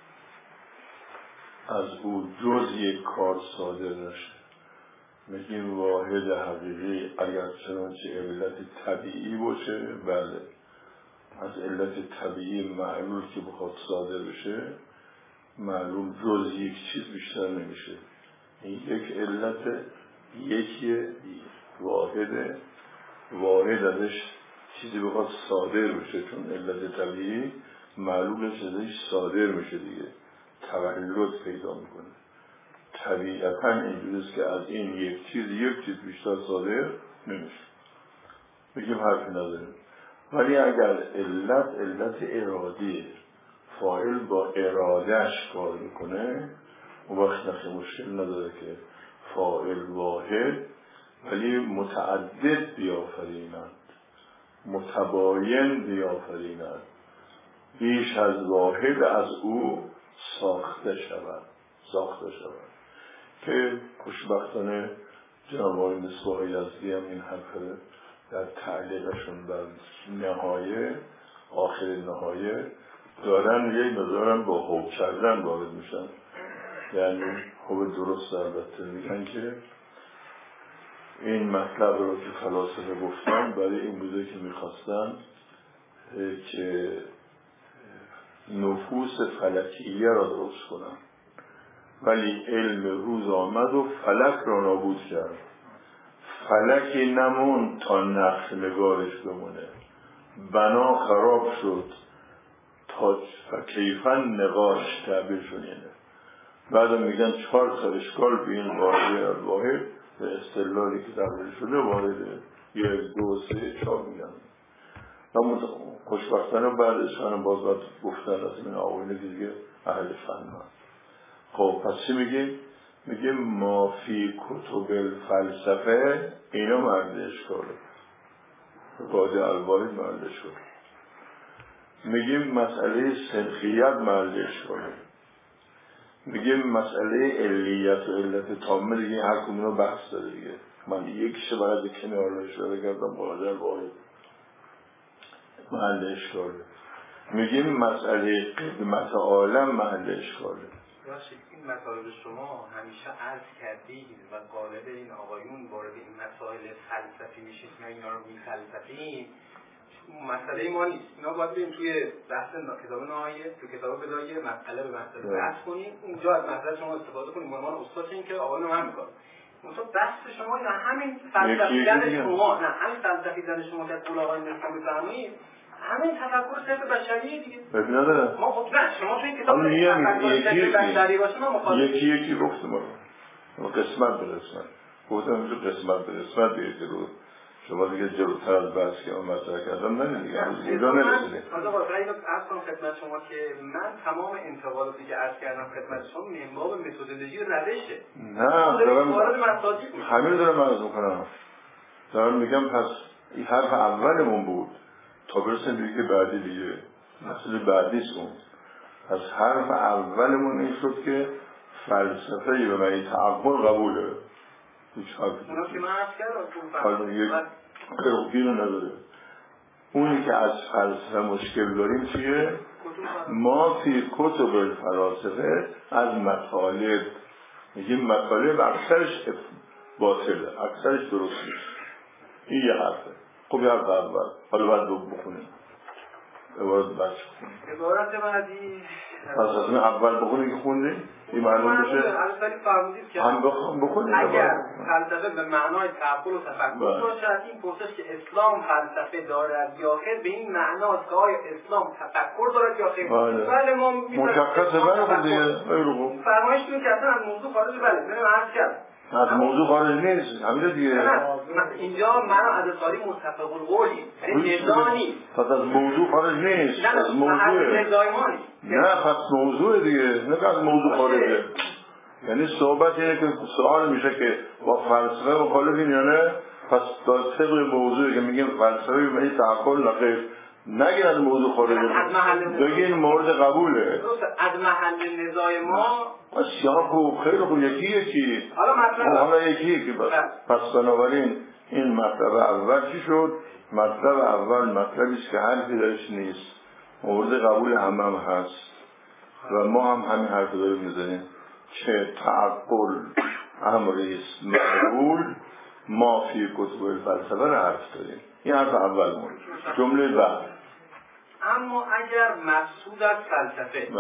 از او جز یک کار صادر نشه. میگیم واحد حقیقی اگر چنانچه علت طبیعی باشه، بله، از علت طبیعی معلول که بخواد صادر بشه، معلوم جز یک چیز بیشتر نمیشه. این یک علت یکی واحده واحد ازش چیزی بخواد صادر بشه، چون علت طبیعی معلولش ازش صادر میشه دیگه، تولد پیدا میکنه. طبیعتا اینجوریست که از این یک چیز بیشتر صادر نمیشه، بگیم حرفی نداریم. ولی اگر علت ارادی فاعل با ارادهش کار میکنه، اون وقت نخی مشکل نداره که فاعل واحد ولی متعدد بیافرینند، متباین بیافرینند، بیش از واحد از او ساخته شود که خوشبختانه جناب آقای مصباح یزدی هم این حرف در تعلیقشون بر نهایه، آخر نهایه دارن یه مقدارم با حب کردن وارد میشن، یعنی حب درست البته، میگن که این مطلب رو که فلاسفه گفتن برای این بوده که میخواستن که نفوس فلکیه را درست کنن، ولی علم روز آمد و فلک را نابود کرد. فلکی نمون تا نقش نگارش بمونه، بنا خراب شد تا کیفن نقاش تعبیر شدینه. بعد میگن 4 تا اشکال به این واحد به استدلالی که تعبیر شده وارده 1 2 3 4 میگن. اما خوشبختانه بعدش هم باز باید گفتن از این آقایونه که دیگه اهل فن هست. خب پس چی میگیم؟ میگیم ما فی کتب الفلسفه، اینا مرد اشکاله، قاعده الواحد مرد اشکاله. میگیم مسئله سنخیت مرد اشکاله. میگیم مسئله علیت و علت تامه دیگه هر کدوم رو بحث داره دیگه. من یکیشه باید به کنار رو اشاره کردم، قاعده الواحد محل اشکاله. میگیم مسئله قدمت عالم محل اشکاله. این مطالب شما همیشه عرض کردید و غالب این آقایون وارد این مسائل فلسفی میشید، ما اینا رو میفلسفیم، مسئله ما نیست. اینا باید بریم توی بحث کتاب نهایه، توی کتاب بدایه مسئله به مسئله بحث کنیم، اونجا از مسئله شما استفاده کنیم. عنوان استاد این که آقایون هم میکنن مثلا بحث شما نه همین فلسفیدن شما، نه همین فلسفیدن شما که از قول آقایون نشون میفرمایید، همین تفکر صرف بشریه دیگه. ببین نداره ما خب نه شما توی کتاب تفکر بشری باشه ما مخالف یکی گفتم ما قسمت به قسمت گفتم اینجا قسمت به قسمت دیگه رو شما دیگه جلوتر از بحث که من مطرح کردم نه دیگه اینجا نرسیدیم. حالا واقعا اینو عرض کنم خدمت شما که من تمام انتقاداتی که عرض کردم خدمت شما منباب متدولوژی روشه. نه دارم همین دارم عرض میکنم. دارم میگم پس این حرف اولمون بود تا برسیم دیگه بعدی دیگه مسئله بعدیست اون. پس حرف اولمون این شد که فلسفه به معنی تعقل قبوله. هیچ حرفی اونا که من عرض کردم خیلی نداره. اونی که از فلسفه مشکل داریم چیه؟ ما فی کتب الفلاسفه از مطالب میگیم مطالب اکثرش باطله، اکثرش درست نیست. این یه حرفه. خب یه حرف اول حالا باید بخونیم عبارت بچه کنیم عبارت بعدی پس از این اول بخونیم که خوندیم این معلوم بشه هم بخونیم. اگر فلسفه به معنای تعقل و تفکر باشد این پرسش که اسلام فلسفه دارد یا خیر به این معناست که آیا اسلام تفکر دارد یا خیر. بله ما مشخصه بله دیگه فرمایش کنید که اصلا از موضوع خارج بله من عرض کردم از موضوع خارج نیست همین دیگه. اینجا من از اصاری متفق القولی نزاع نیست. پس از موضوع خارج نیست. از موضوع نه پس موضوع دیگه نه از موضوع خارجه. یعنی صحبت اینه که سوال میشه که با فلسفه مخالفین یا نه. پس تا طبق موضوعی که میگیم فلسفه به تعقل نقیف نگین از موضوع خارجه بگین مورد قبوله. از محل نزاع ما بسیار خوب خیلی خوب یکی حالا یکی پس بنابراین این مطلب اول چی شد؟ مطلب اول مطلبیست که حرفی درش نیست، مورد قبول هم هست و ما هم همین حرف داریم میزنیم که تعقل امریست مقبول ما فی کتب الفلسفه رو حرف داریم. این حرف اول مورد جمله بعد. اما اگر مقصود از فلسفه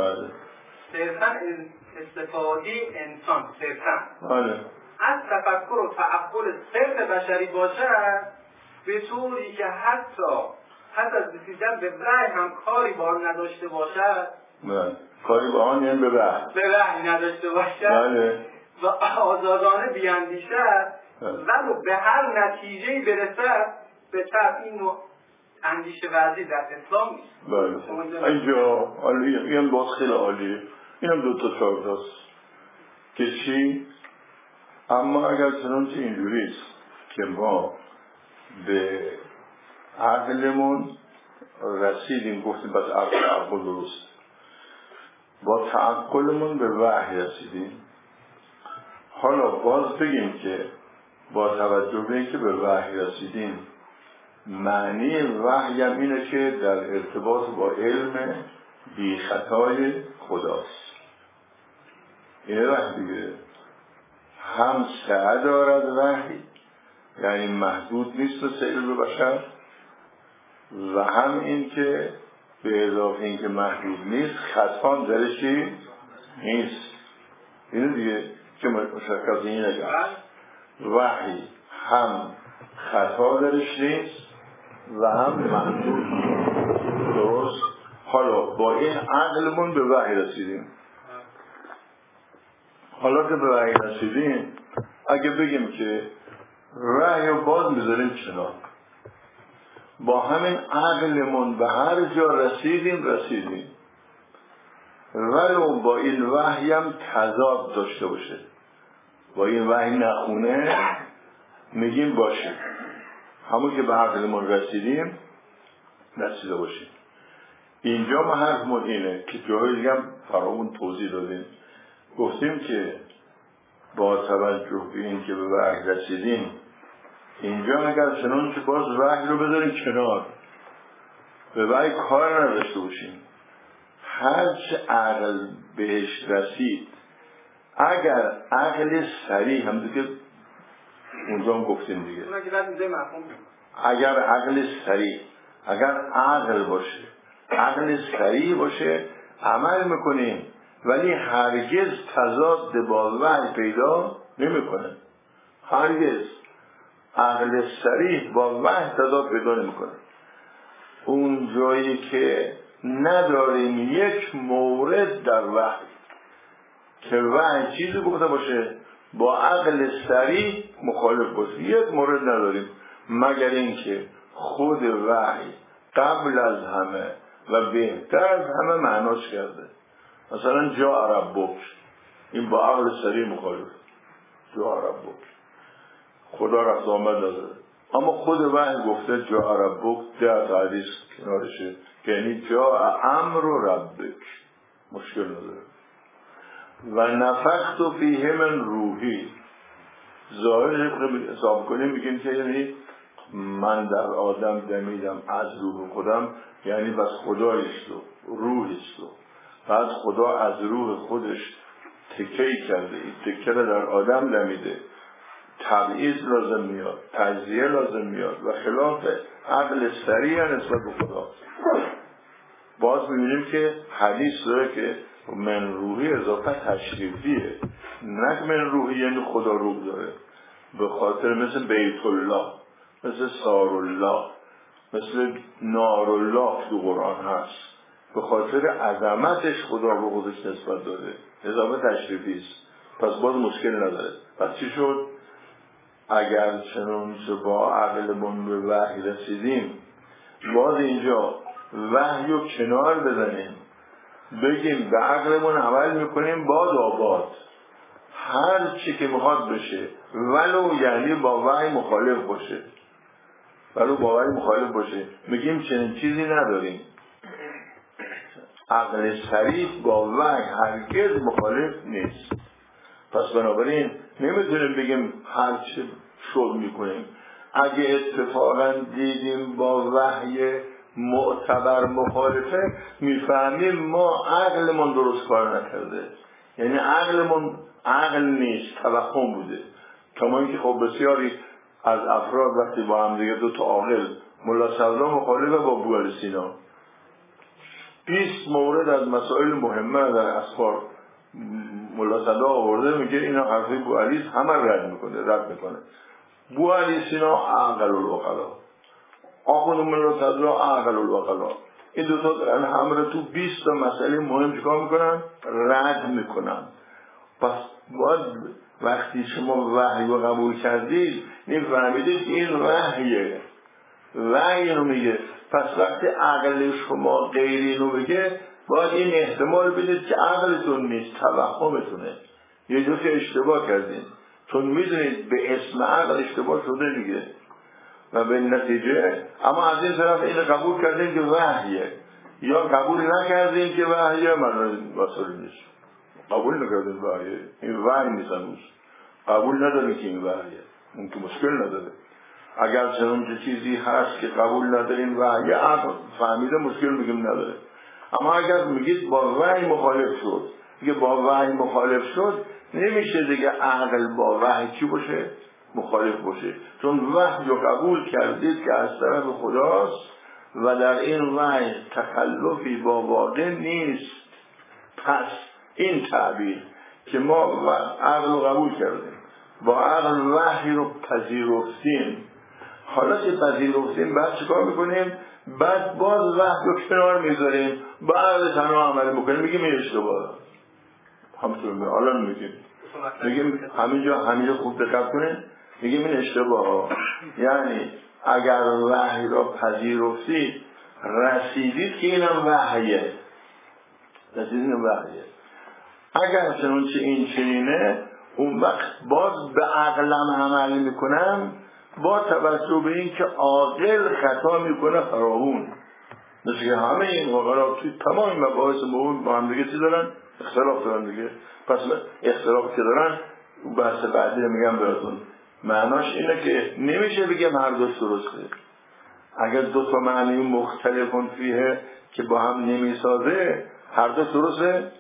صرفاً استفاده انسان صرفاً از تفکر و تعقل صرف بشری باشد به طوری که حتی از رسیدن به وحی هم کاری بار نداشته باشد. کاری با آن یعنی به وحی نداشته باشد و آزادانه بیاندیشد و به هر نتیجه‌ای برسد، به طبع این نوع اندیشه ورزی در اسلام نیست. اینجا این باز خیلی عالیه. اینم 2 تا 4 تاست که چی؟ اما اگر چنانچه اینجوریست که ما به عقلمون رسیدیم، گفتیم بس عقل درست، با تعقلمون به وحی رسیدیم، حالا باز بگیم که با توجه به اینکه به وحی رسیدیم، معنی وحی هم اینه که در ارتباط با علم بی خطای خداست. این وحی دیگه هم سعه دارد وحی، یعنی محدود نیست مثل علم بشر، و هم این که به اضافه این که محدود نیست خطا هم درشی نیست. این دیگه که مشخص این نگه وحی هم خطا درش نیست و هم محدود درست. حالا با این عقلمون به وحی رسیدیم. حالا که به وحی رسیدیم، اگه بگیم که وحی رو باز میذاریم کنار، با همین عقلمون به هر جا رسیدیم ولو با این وحی هم تضاد داشته باشه، با این وحی نخونه، میگیم باشه همون که به عقلمون رسیده باشیم. اینجا ما حرفمون اینه که جایی دیگه هم فراون توضیح دادیم، گفتیم که با توجه به این که به وحی رسیدیم، اینجا اگر چنان که باز وحی رو بذاریم کنار، به وحی کار نداشته باشیم، هرچه عقل بهش رسید، اگر عقل صریح هم دیگه اونجا هم گفتیم دیگه، اگر عقل صریح، اگر عقل باشه، عقل صریح باشه، عمل میکنیم، ولی هرگز تضاد با وحی پیدا نمیکنه. هرگز عقل صریح با وحی تضاد پیدا نمیکنه. اون جایی که نداریم یک مورد در وحی که وحی چیزی گفته باشه با عقل صریح مخالف باشه، یک مورد نداریم، مگر اینکه خود وحی قبل از همه و بهتر از همه معناش کرده. مثلا جاء ربک، این با عقل صریح مخالف، جاء ربک خدا رفت آمد نداره، اما خود وحی گفته جاء ربک، در حدیث کنارشه که یعنی جاء امر ربک، مشکل نداره. و نفخت فیه من روحی، ظاهر حساب کنیم میگیم که یعنی من در آدم دمیدم از روح خودم، یعنی بس خدایش رو، روحش رو، بعد خدا از روح خودش تکه‌ای کرده، این تکه رو در آدم دمیده، تبعیض لازم میاد، تجزیه لازم میاد و خلاف عقل سریع نسبت به خدا. باز میبینیم که حدیث داره که من روحی اضافه تشریفیه، نه من روحی یعنی خدا روح داره، به خاطر مثل بیت الله، مثل سار الله، مثل نار الله تو قرآن هست، به خاطر عظمتش خدا به خودش نسبت داده، اضافه تشریفیست، پس باز مشکل نداره. پس چی شد؟ اگر چنانچه با عقلمون به وحی رسیدیم، باز اینجا وحی رو کنار بزنیم، بگیم به عقلمون عمل میکنیم باد آباد، هر چی که میخواد بشه، ولو یعنی با وحی مخالف باشه، ولو با وحی مخالف باشه، میگیم چنین چیزی نداریم. عقل صریح با وحی هرگز مخالف نیست. پس بنابراین نمیتونیم بگیم هر چی شد میکنیم. اگه اتفاقا دیدیم با وحی معتبر مخالفه، میفهمیم ما عقلمون درست کار نکرده، یعنی عقلمون عقل نیست، توهم بوده. کما اینکه خب بسیاری از افراد وقتی با هم دیگه دو تا عاقل، ملا صدرا مخالفه با بوعلی سینا، 20 مورد از مسائل مهمه در اسفار ملا صدرا آورده، میگه اینا حرفی بوعلی همه رد میکنه. بوعلی سینا عقل العقلا، آخوند ملت‌الله عقل الوقلا. این دوتا دارن همراه تو 20 تا مسئله مهم چیکار میکنن؟ رد میکنن. پس باید وقتی شما وحی رو قبول کردید فهمیدید این وحیه، وحی رو میگه. پس وقتی عقل شما غیر اینو بگه باید این احتمال بدید که عقلتون نیست، توهمتونه، یه جا که اشتباه کردین، چون میدونید به اسم عقل اشتباه شده دیگه و به نتیجه. اما از این طرف اینو قبول کردین که وحیه، یا قبول نکردین که وحیه، من مسئله نیست. قبول نکردین وحیه، این وحی نیست، هنوز قبول ندارین که این وحیه، اون که مشکل نداره. اگر چنون چیزی هست که قبول ندارین وحیه، فهمیده مشکل میگیم نداره. اما اگر میگید با وحی مخالف شد، میگه با وحی مخالف شد، نمیشه دیگه عقل با وحی چی باشه؟ مخالف باشه. چون وحی رو قبول کردید که از طرف خداست و در این وحی تخلفی با واقع نیست. پس این تعبیر که ما عقل رو قبول کردیم، با عقل وحی رو پذیرفتیم، حالا که پذیرفتیم بعد چیکار میکنیم؟ بعد باز وحی رو کنار میذاریم، با عقل تنها عمل میکنیم، میگیم این اشتباهه. همطور حالا میگیم همینجا خوب دقت کنید، میگیم این اشتباهه. یعنی اگر وحی را پذیرفتید رسیدید که اینم وحیه، اگر چنانچه این چنینه، اون وقت باز به عقلم عمل میکنم با توجه به این که عاقل خطا میکنه فراوون. مثل که همه این واقعا توی تمام مباحث مهم با هم دیگه چی دارن؟ اختلاف دارن دیگه. پس اختلاف که دارن بحث بعدی میگم براتون. معناش اینه که نمیشه بگم هر دوش درسته. اگر دو تا معنی مختلفون فیه که با هم نمیسازه، هر دو درسته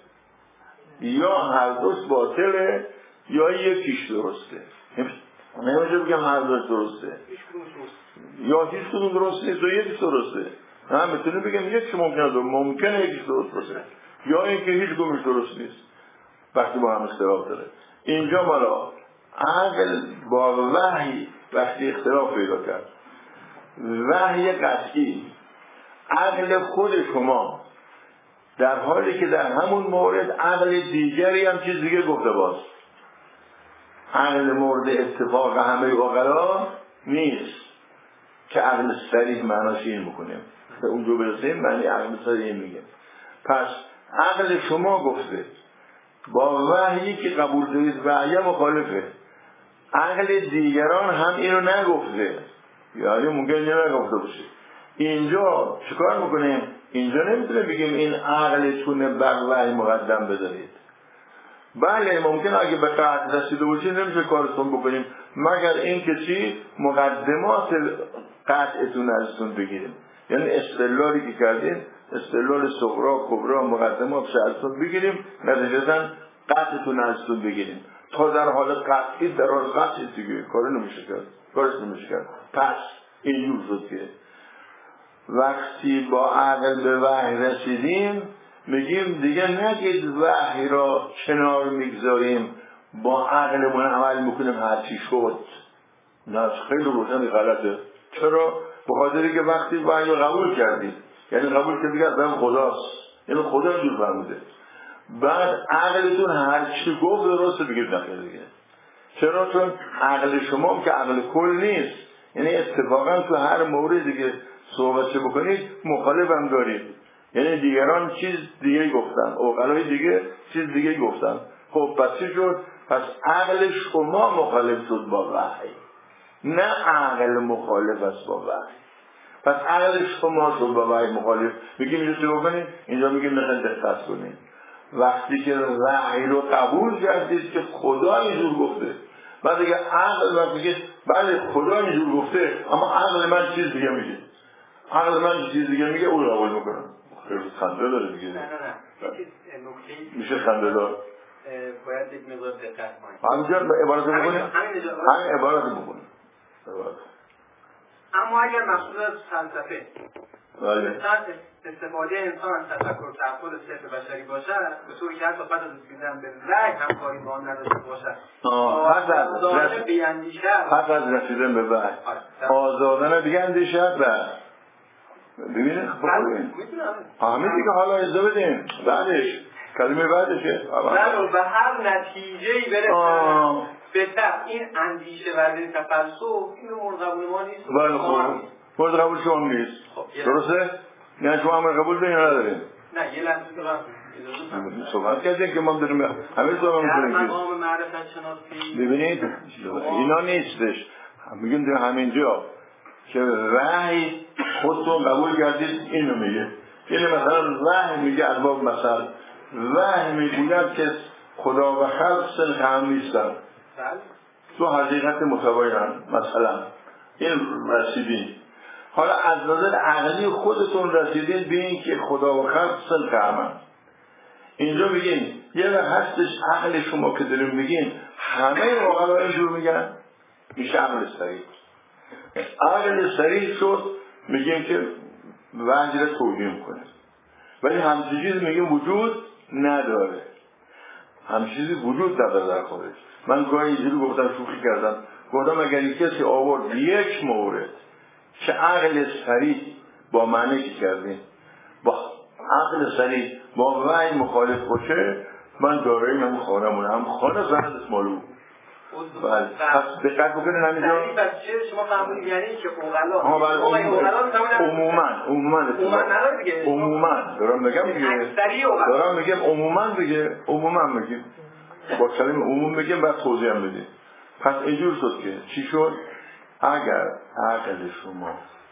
یا هر دوش باطله یا یکیش درسته. نمیشه بگم هر دوش درسته یا هیچ کدوم درست نیست و یکیش درسته. نه میتونه بگم یکیش ممکنه یکیش درست باشه یا اینکه هیچ کدومش درست نیست وقتی با هم اختلاف داره. اینجا مالا عقل با وحی وقتی اختلاف پیدا کرد، وحی قطعی، عقل خود شما در حالی که در همون مورد عقل دیگری هم چیز دیگه گفته باز، عقل مورد اتفاق همه عقلا نیست که عقل صریح معناش این میکنیم به اونجا برسیم معنی عقل صریح میگه. پس عقل شما گفته با وحیی که قبول دارید وحی مخالفه، عقل دیگران هم اینو نگفته، یعنی ممکن نگفته باشه. اینجا چیکار میکنیم؟ اینجا نمیتونه بگیم این عقلتونه بر وحی مقدم بذارید. بله ممکن اگه به قطع رسیده باشید نمیشه کارتون بکنیم مگر این که چی؟ مقدمات قطعتون ازتون بگیریم. یعنی استدلالی که کردین، استدلال صغرا کبرا مقدمات ازتون بگیریم، نتیجتاً قطعتون ازتون بگیریم. تا در حال قطعی در حال قطعی دیگه کارش نمیشه کرد. پس اینجور شد که وقتی با عقل به وحی رسیدیم میگیم دیگه نگید وحی را کنار میگذاریم با عقلمون عمل میکنیم هرچی شد. نه خیلی روشن غلطه. چرا؟ به خاطری که وقتی وحی رو قبول کردید، یعنی قبول کردید که اصلا خداست، یعنی خدا اینجور فهمیده، بعد عقلتون هرچی گفت درسته بگید نخیر دیگه. چرا؟ چون عقل شما که عقل کل نیست، یعنی اتفاقا تو هر موردی که صحبت بکنید مخالف هم دارید، یعنی دیگران چیز دیگه گفتن، عقلای دیگه چیز دیگه گفتن. خب پس چی شد؟ پس عقل شما مخالف شد با وحی، نه عقل مخالف است با وحی. پس عقل شما شد با وحی مخالف. میگیم اینجا چی بکنید؟ اینجا میگیم نخواهید دقت کنید. وقتی که وحی رو قبول کردید که خدا اینجور گفته، بعد دیگه عقل وقتی که بله خدا اینجور گفته اما عقل من چیز دیگه میگه، عقل من چیز دیگه میگه، اون رو قبول میکنم. خیلی خنده داره دیگه. نه میشه خنده دار. باید یک مقدار دقت کنید. همینجا عبارت بکنید. همین عبارت بکنید. اما اگر مقصود از فلسفه استفاده انسان از تفکر و تعقل صرف بشری باشد، به طوری که حتی پس از رسیدن به وحی همکاری با آن نداشته باشد، پس از رسیدن به وحی آزادانه بیندیشد و ببینید همین دیگه حالا اجازه بدین بعدش کلمه بعدشه و هر نتیجه‌ای برسد بهتر این اندیشه ورزی تفلسف اینو مورد قبول ما نیست. بله خب مورد قبول شما نیست درسته؟ یعنی شما همه قبول دارین یا ندارین؟ نه یه لحظه تو صحبت کردیم که ما داریم همه صحبت میکنیم در مقام معرفت شناسی ببینید اینا نیستش میگیم همینجا که وحی خودتون قبول کردید اینو میگه یعنی مثلا وحی میگه ارباب مثل وحی میگوید که خدا و خلق سنخ هم نیستن تو حقیقت متباینن مثلا این رسیدین حالا از نظر عقلی خودتون رسیدین به این که خدا و خلق سنخ هم اینجا بگین یه وقت هستش عقل شما که داریم بگین همه واقعا اینجور میگن میشه عقل سریع عقل سریع شد میگیم که وحی را توجیه کنه ولی همچین چیز میگیم وجود نداره همچین چیزی وجود نداره در خودش من گاهی اینجوری گفتم شوخی کردم گفتم اگر کسی آورد یک مورد که عقل سریع با معنی که کردیم با عقل سریع با وحی مخالف باشه من دارایی هم خانمونه هم خانه زند اسمالو بله پس دقت بکنین همینجا شما فهمونید یعنی که عموما دارم میگم عموما میگیم با کلمه عموم میگیم بعد توضیح هم بدیم پس اینجور شد که چی شد اگر عقل شما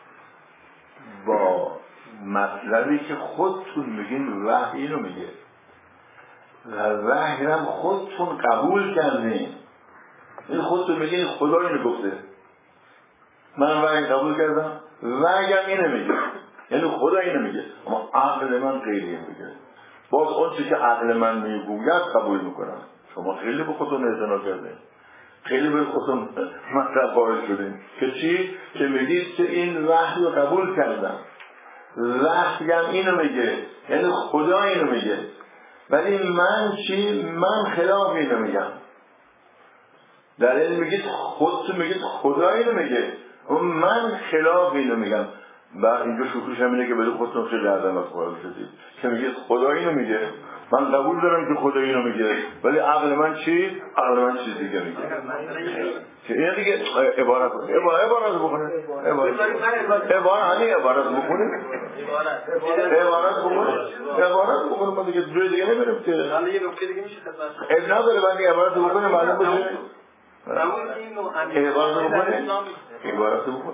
با مطلبی که خودتون میگین وحی اینو میگه و وحی هم خودتون قبول کردین این خودتون میگین خدا اینو گفته من وحی قبول کردم وحی هم اینو میگه یعنی خدا اینو میگه اما عقل من غیری میگه باز اون چی که عقل من میگوید قبول میکنم شما خیلی به خودتون اعتنا کردین خیلی به خودتون مطلب قائل شدین که چی؟ که میگید که این وحی رو قبول کردم وحی هم اینو میگه یعنی خدا اینو میگه ولی من چی؟ من خلاف اینو میگم در این میگید خودتون میگید خدا اینو میگه و من خلاف اینو میگم و اینجا شکرش همینه که بده خودتون خیلی عظمت قائل شدید که میگید خدا اینو میگه من قبول دارم که خدا اینو میگه ولی عقل من چی؟ عقل من چیز دیگه میگه که این دیگه عبارت بخونه عبارت بخونه ما دیگه جوی دیگه نمیرم که حالا یه نکته دیگه میشه اب نداره باید عبارت بخونه معلوم بشه عبارت بخونه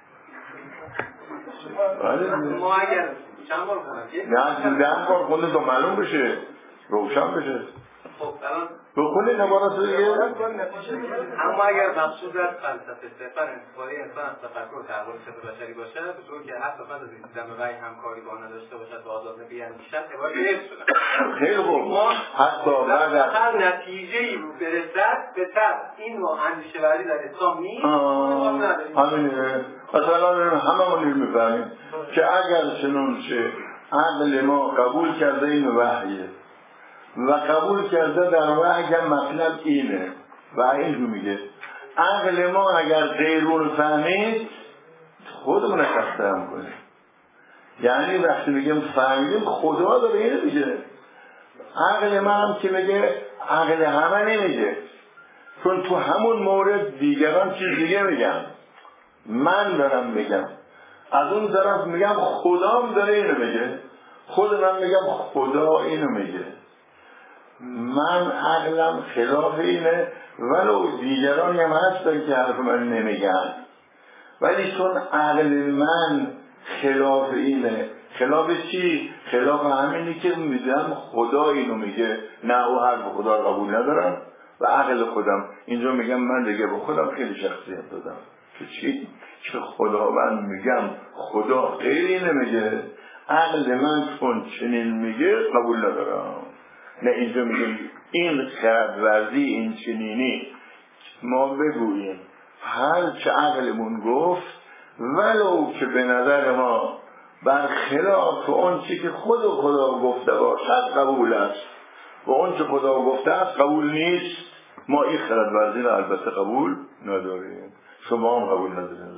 ما اگر چند بار کنیم نه 10 بار خونده تا معلوم بشه روشن بشه خب الان بخونید عبارت دیگه اما اگر مقصود از فلسفه صرفا استفاده انسان از تفکر و تعقل صرف بشری باشد به طوری که حتی پس از رسیدن به وحی همکاری با آن نداشته باشد و آزاد بیندیشد عبارت خیلی خوب حتی بعد هر نتیجه‌ای رو برسد به طب این نوع اندیشه ورزی در اسلام نیست همینه مثلا هممون میفهمیم که اگر چنون شه عقل ما قبول کرده این وحیه و قبول کرده در وحی مطلب اینه و اینجور میگه عقل ما اگر غیرون فهمید خودمون خسته هم کنیم یعنی وقتی میگیم فهمیدیم خدا داره اینه میگه عقل من هم که میگه عقل همه نمیگه چون تو همون مورد دیگران چیز دیگه میگن من دارم میگم از اون طرف میگم خدام داره اینو میگه خود من میگم خدا اینو میگه من عقلم خلاف اینه ولو دیگرانی هم هستن که حرف من نمیگن ولی چون عقل من خلاف اینه خلاف چی؟ خلاف همینی که میدم خدا اینو میگه نه او حرف خدا قبول ندارم و عقل خودم اینجا میگم من دیگه به خودم خیلی شخصیت دادم که چی؟ که خدا من میگم خدا غیری نمیگه عقل من چون چنین میگه قبول ندارم نه اینجا میگیم این خردورزی این چنینی ما بگوییم هر چه عقلمون گفت ولو که به نظر ما برخلاف اون چی که خود خدا گفته باشد قبول است و اون چه خدا گفته است قبول نیست، ما این خردورزی را البته قبول نداریم. شما هم قبول نداریم.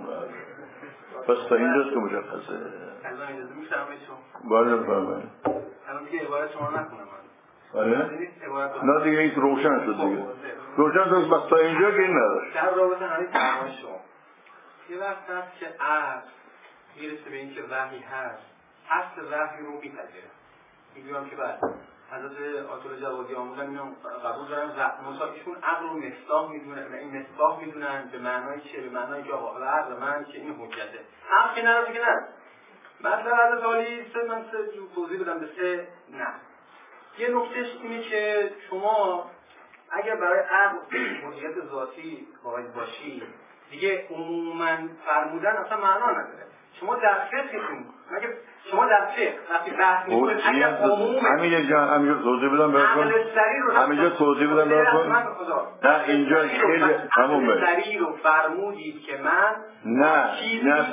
پس تا اینجاست که مشخصه. الان اجازه می‌فرمایید شما؟ بله بفرمایید. الان دیگه عبارت شما نکنم. بله؟ نه دیگه این روشن شد دیگه. روشن شد بس تا اینجا که این نداشت. در رابطه همین فرمای شما. یه وقت هست که عقل میرسه به این که وحی هست، اصل وحی رو میپذیره. میگم که بعد حضرت آیت جوادی آموزن اینو قبول دارن و مصاحبشون عقل رو مصداق میدونن و این مصداق میدونن به معنای چه؟ به معنای که آقا عقل من که این حجته. عقل که نه دیگه نه. مثلا حضرت علی من توضیح بدم به سه نه. یه نکتهش اینه که شما اگر برای عقل حجیت ذاتی قائل باشی دیگه عموما فرمودن اصلا معنا نداره. شما در فقهتون مگه شما در فقه وقتی بحث می‌کنید اگر عموما همینجا توضیح بدم براتون، همینجا توضیح بدم براتون. نه اینجا خیلی همون سری رو فرمودید که من نه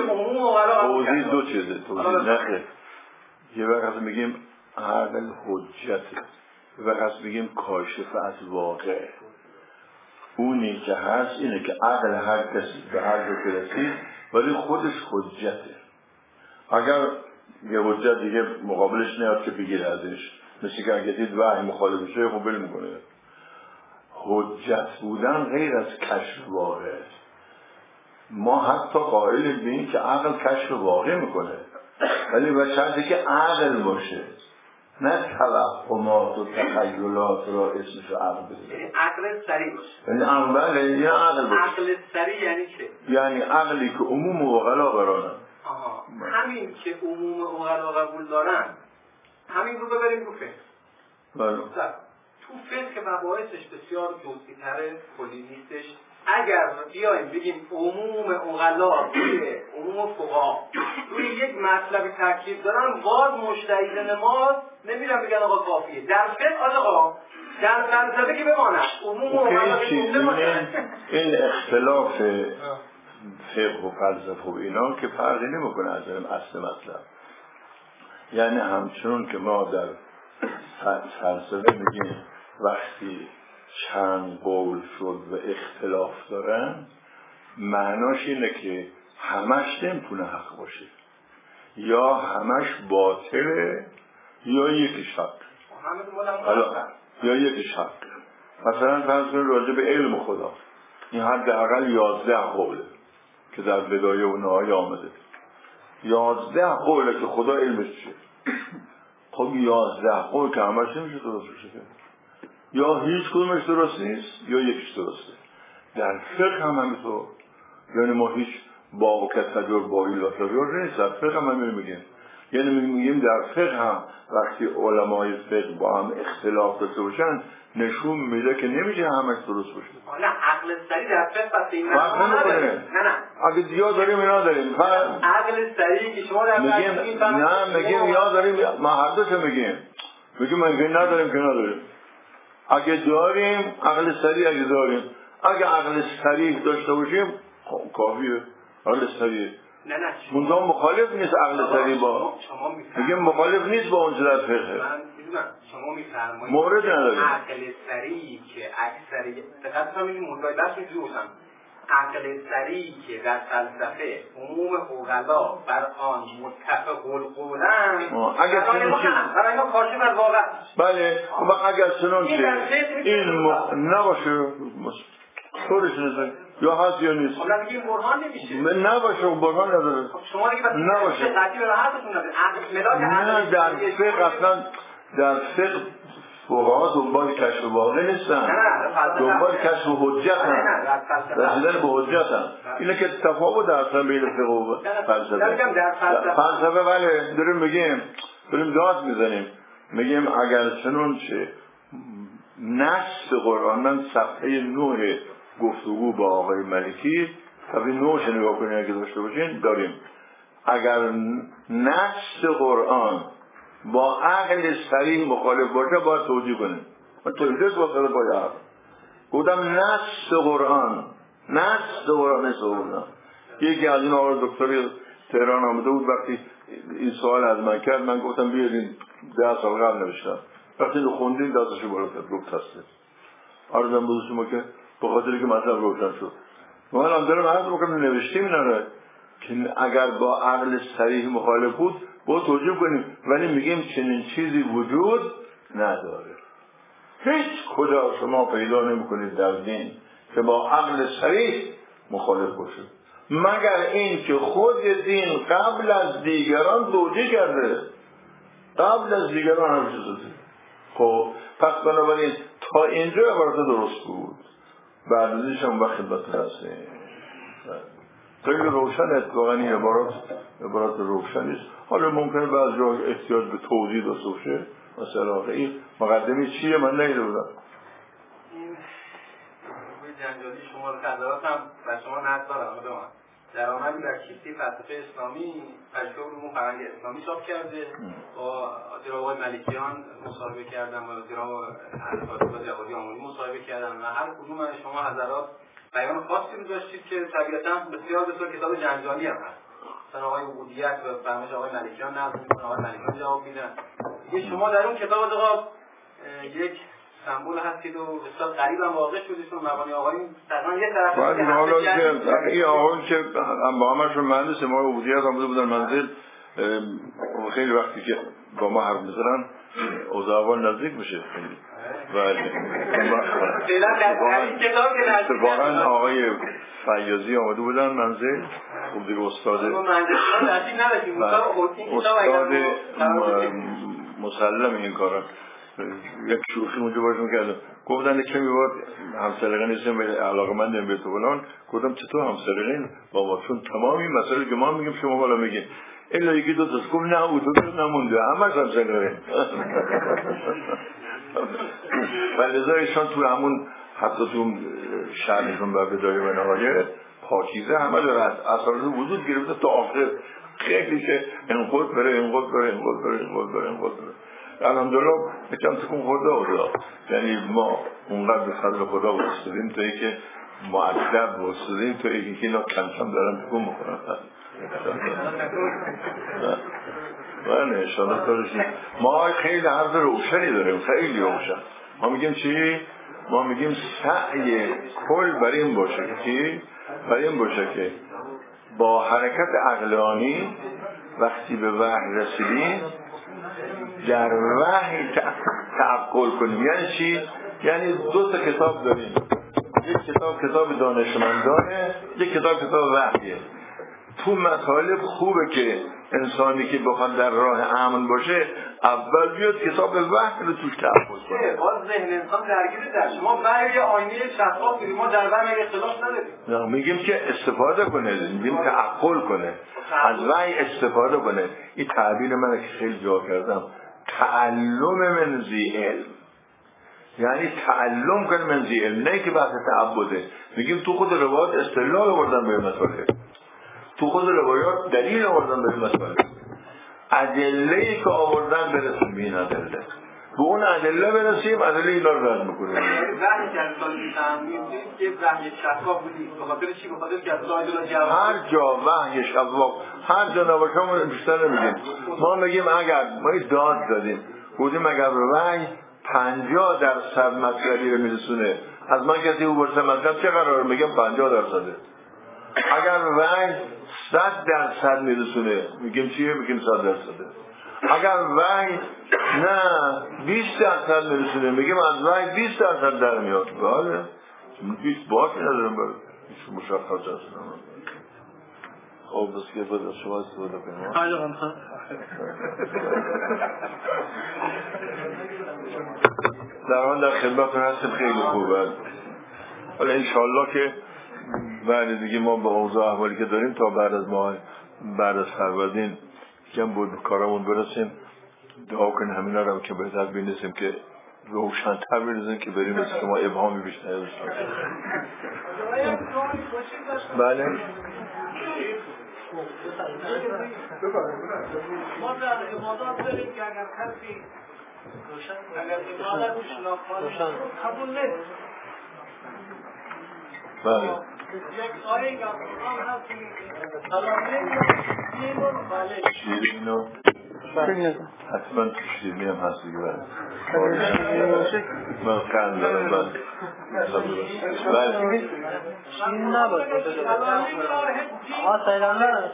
توضیح دو چیزه. توضیح نه یه وقت میگیم عقل حجته، یه وقت میگیم کاشف از واقع. اونی که هست اینه که عقل هر کسی به هر جا که رسید ولی خودش حجته. اگر یه حجت دیگه مقابلش نیاد که بگیر ازش، مثل که اگه دید وحی مخالف شه خب بل میکنه. حجت بودن غیر از کشف واقع. ما حتی قائل به این که عقل کشف واقع میکنه ولی به شرطی که عقل باشه، نه توهمات و تخیلات را اسمش عقل بزنه. عقل سری باشه. یعنی عقل باشه. عقل سری یعنی چه؟ یعنی عقلی که عموم عقلا برانن. همین که عموم عقلا قبول دارن، همین رو ببریم تو فقه. بله. تو فقه که مباحثش بسیار جزئی تره، کلی نیستش. اگر بیایم بگیم عموم عقلا عموم فقها روی یک مطلب تاکید دارن، باز مجتهد نماز نمیرن بگن آقا کافیه. در فقه آقا در فلسفه که بماند عموم عقلا این اختلاف فقه و فلسفه و اینا که فرقی نمیکنه از اصل مطلب. یعنی همچنون که ما در فلسفه میگیم وقتی چند قول شد و اختلاف دارن، معناش اینه که همش نمیتونه حق باشه، یا همش باطله یا یکیش حق. یا یکیش حق. مثلا فرض کنید راجع به علم خدا این حداقل 11 قوله که در بدایه و نهایه آمده. 11 قوله که خدا علمش چیه. خب 11 قول که همش نمیشه درست بشه، یا هیچ کدومش درست نیست یا یکیش درسته. در فقه هم همینطور. یعنی ما هیچ با و کتجر با ایلا تجر نیست. در فقه هم همین میگیم. یعنی میگیم در فقه هم وقتی علمای فقه با هم اختلاف داشته باشن نشون میده که نمیشه همش درست باشه. نه عقل سری در فقه پس این نه اگه یا داریم اینا داریم عقل سری که شما در فقه میگیم یا داریم ما هر دوشو میگیم من نداریم که نداریم. اگه داریم عقل سری، اگه داریم اگه عقل سری داشته باشیم کافیه. عقل سری نه منظور مخالف نیست عقل سری با میگه مخالف نیست با اون در فقه. من میدونم شما میفرمایید مورد نداره. عقل سری که اکثری دقت کنید موضوع بحث رو جوری باشم. عقل سری که در فلسفه عموم عقلا بر آن متفق القولن برای اینا کاشف از واقع. بله و اگر چنان که این نباشه طورش نزد یا هست یا نیست. خب نمیگیم برهان نمیشه. من نباشه برهان نداره. شما دیگه بس نباشه. قطعی به راحتتون نداره. نه در فقه اصلا در فقه فقها دنبال کشف واقع نیستن. دنبال کشف حجتن. رسیدن به حجتن. اینه که تفاوت اصلا بین فقه و فلسفه. فلسفه بله داریم داد میزنیم. میگیم اگر چنون چه نص قرآن، من صفحه 9 گفتگو با آقای ملکی صفحه 9 نگاه کنید اگه داشته باشین داریم. اگر نص قرآن با عقل صریح مخالف باشه باید توجیه کنیم. من توجیهش با خیلی باید گفتم نص قرآن یکی از این آقای دکتر تهران آمده بود، وقتی این سوال از من کرد من گفتم بیارین 10 سال قبل نوشتم، وقتی رو خوندین دستشو بالا کرد گفت هسته. عرضم بود شما که به خاطر که مطلب روشن شد. ما الان دارم عرض بکنم نوشتیم اینا رو که اگر با عقل صریح مخالف بود با توجیه کنیم، ولی میگیم چنین چیزی وجود نداره. هیچ کجا شما پیدا نمی‌کنید در دین که با عقل صریح مخالف باشه، مگر این که خود دین قبل از دیگران توجیه کرده، قبل از دیگران هم چیزی. خب پس بنابراین تا اینجا عبارت درست بود، بعد ازش هم وقت خدمت هستیم. خیلی روشن اتفاقا این عبارت روشنی است. حالا ممکنه بعضی جا احتیاج به توضیح داشته باشه. مثلا این مقدمه چیه من ندیده بودم. این جنجالی شما رو خدمات هم و شما ندارم در آمدی در کیستی فلسفه اسلامی پژوهش علوم فرهنگ اسلامی چاپ کرده، با جناب آقای ملکیان مصاحبه کردم و جناب علی جوادی آمونی مصاحبه کردم و هر کدوم از شما حضرات بیان خاصی رو داشتید که طبیعتاً بسیار کتاب جنجالی هم هست. مثلا آقای عبودیت و فرمایش آقای ملکیان نقل می‌کنن، آقای ملکیان جواب میدن. شما در اون کتاب آقا یک سمبل هستید و بسیار قریب هم واقع شدید و مبانی آقایون تقریبا یه طرف حالا این آقایون که با همشون مهندس ما عبودیت آمده بودن منزل، خیلی وقتی که با ما حرف می‌زنن اوضاع نزدیک میشه. بله. واقعا آقای فیاضی آمده بودن منزل، خب دیگه استاد مسلم این کارا یک شوخی اونجا باشون کردم، گفتن که میباد همسرقه نیستم ولی علاقه‌مندم به تو فلان. گفتم چطور همسرقه با ما؟ چون تمام این مسائلی که ما میگیم شما بالا میگین الا یکی دو تاست. گفت نه اون تو نمونده همش همسرقه. ولذا ایشان تو همون حتی تو شهرشون و بدایه و نهایه پاکیزه همه داره اثرات وجود گرفته تا آخر، خیلی که انقدر بره الحمدلله یکم تکون خورده. یعنی ما اونقدر به فضل خدا وستدیم تا ای که معدب وستدیم تا ای که اینا کم کم دارن تکون بخورن. بله انشاءالله تارشیم. ما خیلی حرف روشنی داریم، خیلی روشن. ما میگیم چی؟ ما میگیم سعی کل بر این باشه که با حرکت عقلانی وقتی به وحی رسیدیم در وحی تعقل کنیم. یعنی چی؟ یعنی 2 تا کتاب داریم، یک کتاب دانشمندانه، یک کتاب وحیه. تو مطالب خوبه که انسانی که بخواد در راه امن باشه اول بیاد کتاب وحی رو توش تعقل کنه. باز ذهن انسان درگیر در شما وحی آینه شفاف میگیم، ما در وحی اختلاف نداریم. نه میگیم که استفاده کنه، میگیم تعقل کنه، از وحی استفاده کنه. این تعبیر من که خیلی جا کردم، تعلم من ذی علم، یعنی تعلم کن من ذی علم، نه که بحث تعبده. میگیم تو خود روایات استدلال آوردن به مسئله، تو خود روایات دلیل آوردن به مسئله، ادله‌ای که آوردن برسیم به این ادله، به اون ادله برسیم، ادله اینا رو رد میکنیم. وحی که از سالی فهمیدید که وحی شفاف بودید، به خاطر چی؟ به خاطر که از زایدون جواب هر جا وحی شفاف، هر جا نباشم بیشتر نمیگیم. ما میگیم اگر ما داد دادیم بودیم اگر وحی 50% مطلبی رو میرسونه، از من کسی او برسه مطلب چه قراره؟ میگم 50%. اگر وحی 100% میرسونه میگیم چیه؟ میگیم 100%. اگر وحی نه 20% میرسونه میگیم از وحی 20% در میاد. بله 20 باقی ندارم برای مشخص است. خب بس که باید شما استفاده کنیم. در آن در خدمتتون هستیم، خیلی خوبه. حالا انشالله که بعد دیگه ما به اوضاع احوالی که داریم تا بعد از فروردین کم بود کارمون برسیم، دعا کنیم همین رو که بهتر بینیسیم که روشن‌تر بینیسیم که بریم از شما ابهامی بیشتر داشتیم. بله ما در عبادات داریم که اگر کسی اگر عبادت روشن قبول نیست. بله یک آیه که قرآن هست شیرینو حتما تو شیرینی هم هست دیگه من قند دارم شیرین نبود سیدانه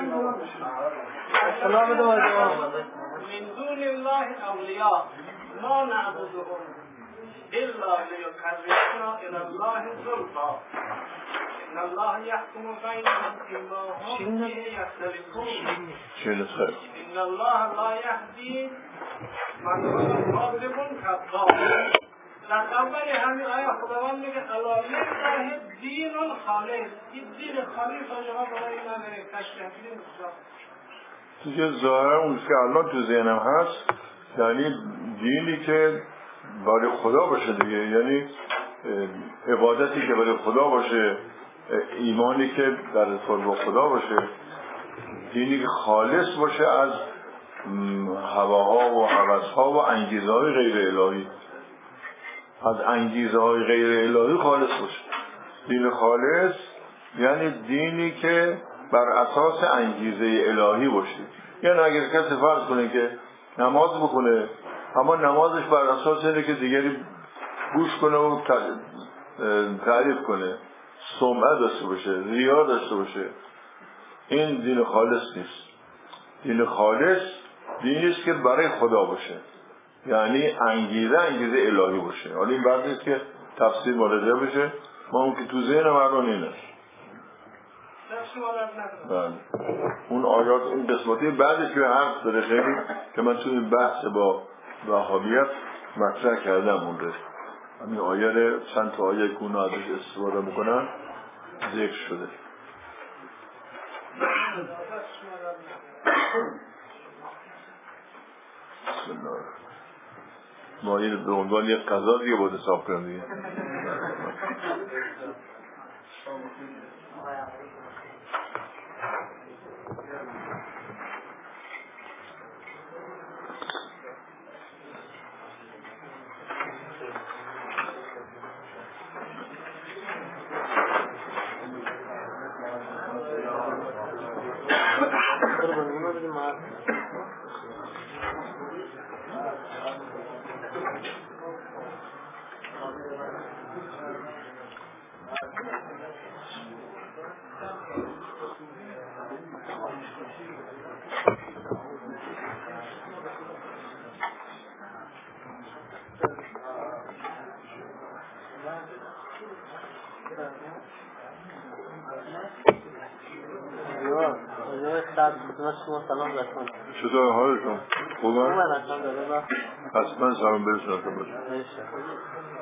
سلام دو من دون الله اولیاء ما نعبدهم الا لیقربونا الى الله زلفا ان الله يحكم بينهم فيما هم فيه يختلفون ان الله لا يهدي من هو كاذب كذاب. در اول همین آیه خداوند میگه الا لله دین خالص. این دین خالص شما برای این نداره تشریح دیگه ظاهرا اون که الان تو ذهنم هست یعنی دینی که برای خدا باشه دیگه، یعنی عبادتی که برای خدا باشه، ایمانی که در ارتباط با خدا باشه، دینی که خالص باشه از هواها و هوسها و انگیزهای غیر الهی، از انگیزهای غیر الهی خالص باشه. دین خالص یعنی دینی که بر اساس انگیزه الهی باشه. یعنی اگر کسی فرض کنه که نماز بکنه اما نمازش بر اساس اینه که دیگری گوش کنه و تعریف کنه، سمعه داشته باشه، ریا داشته باشه، این دین خالص نیست. دین خالص دینیست که برای خدا باشه، یعنی انگیزه الهی باشه. حالا این بعد نیست که تفسیر مراجعه بشه، ما اون که تو ذهن مردم اینه. اون آیات این قسمتی بعدش که حرف داره خیلی که من توی بحث با وهابیت مطرح کردم اون رو. همین آیه چند تا آیه که اونو ازش استفاده میکنن ذکر شده. بسم الله. ما این به عنوان یک قضا دیگه باید حساب کنم دیگه. سلام رسان چطور حالتون؟ خوبه؟ حتما سلام برسونتون باشه.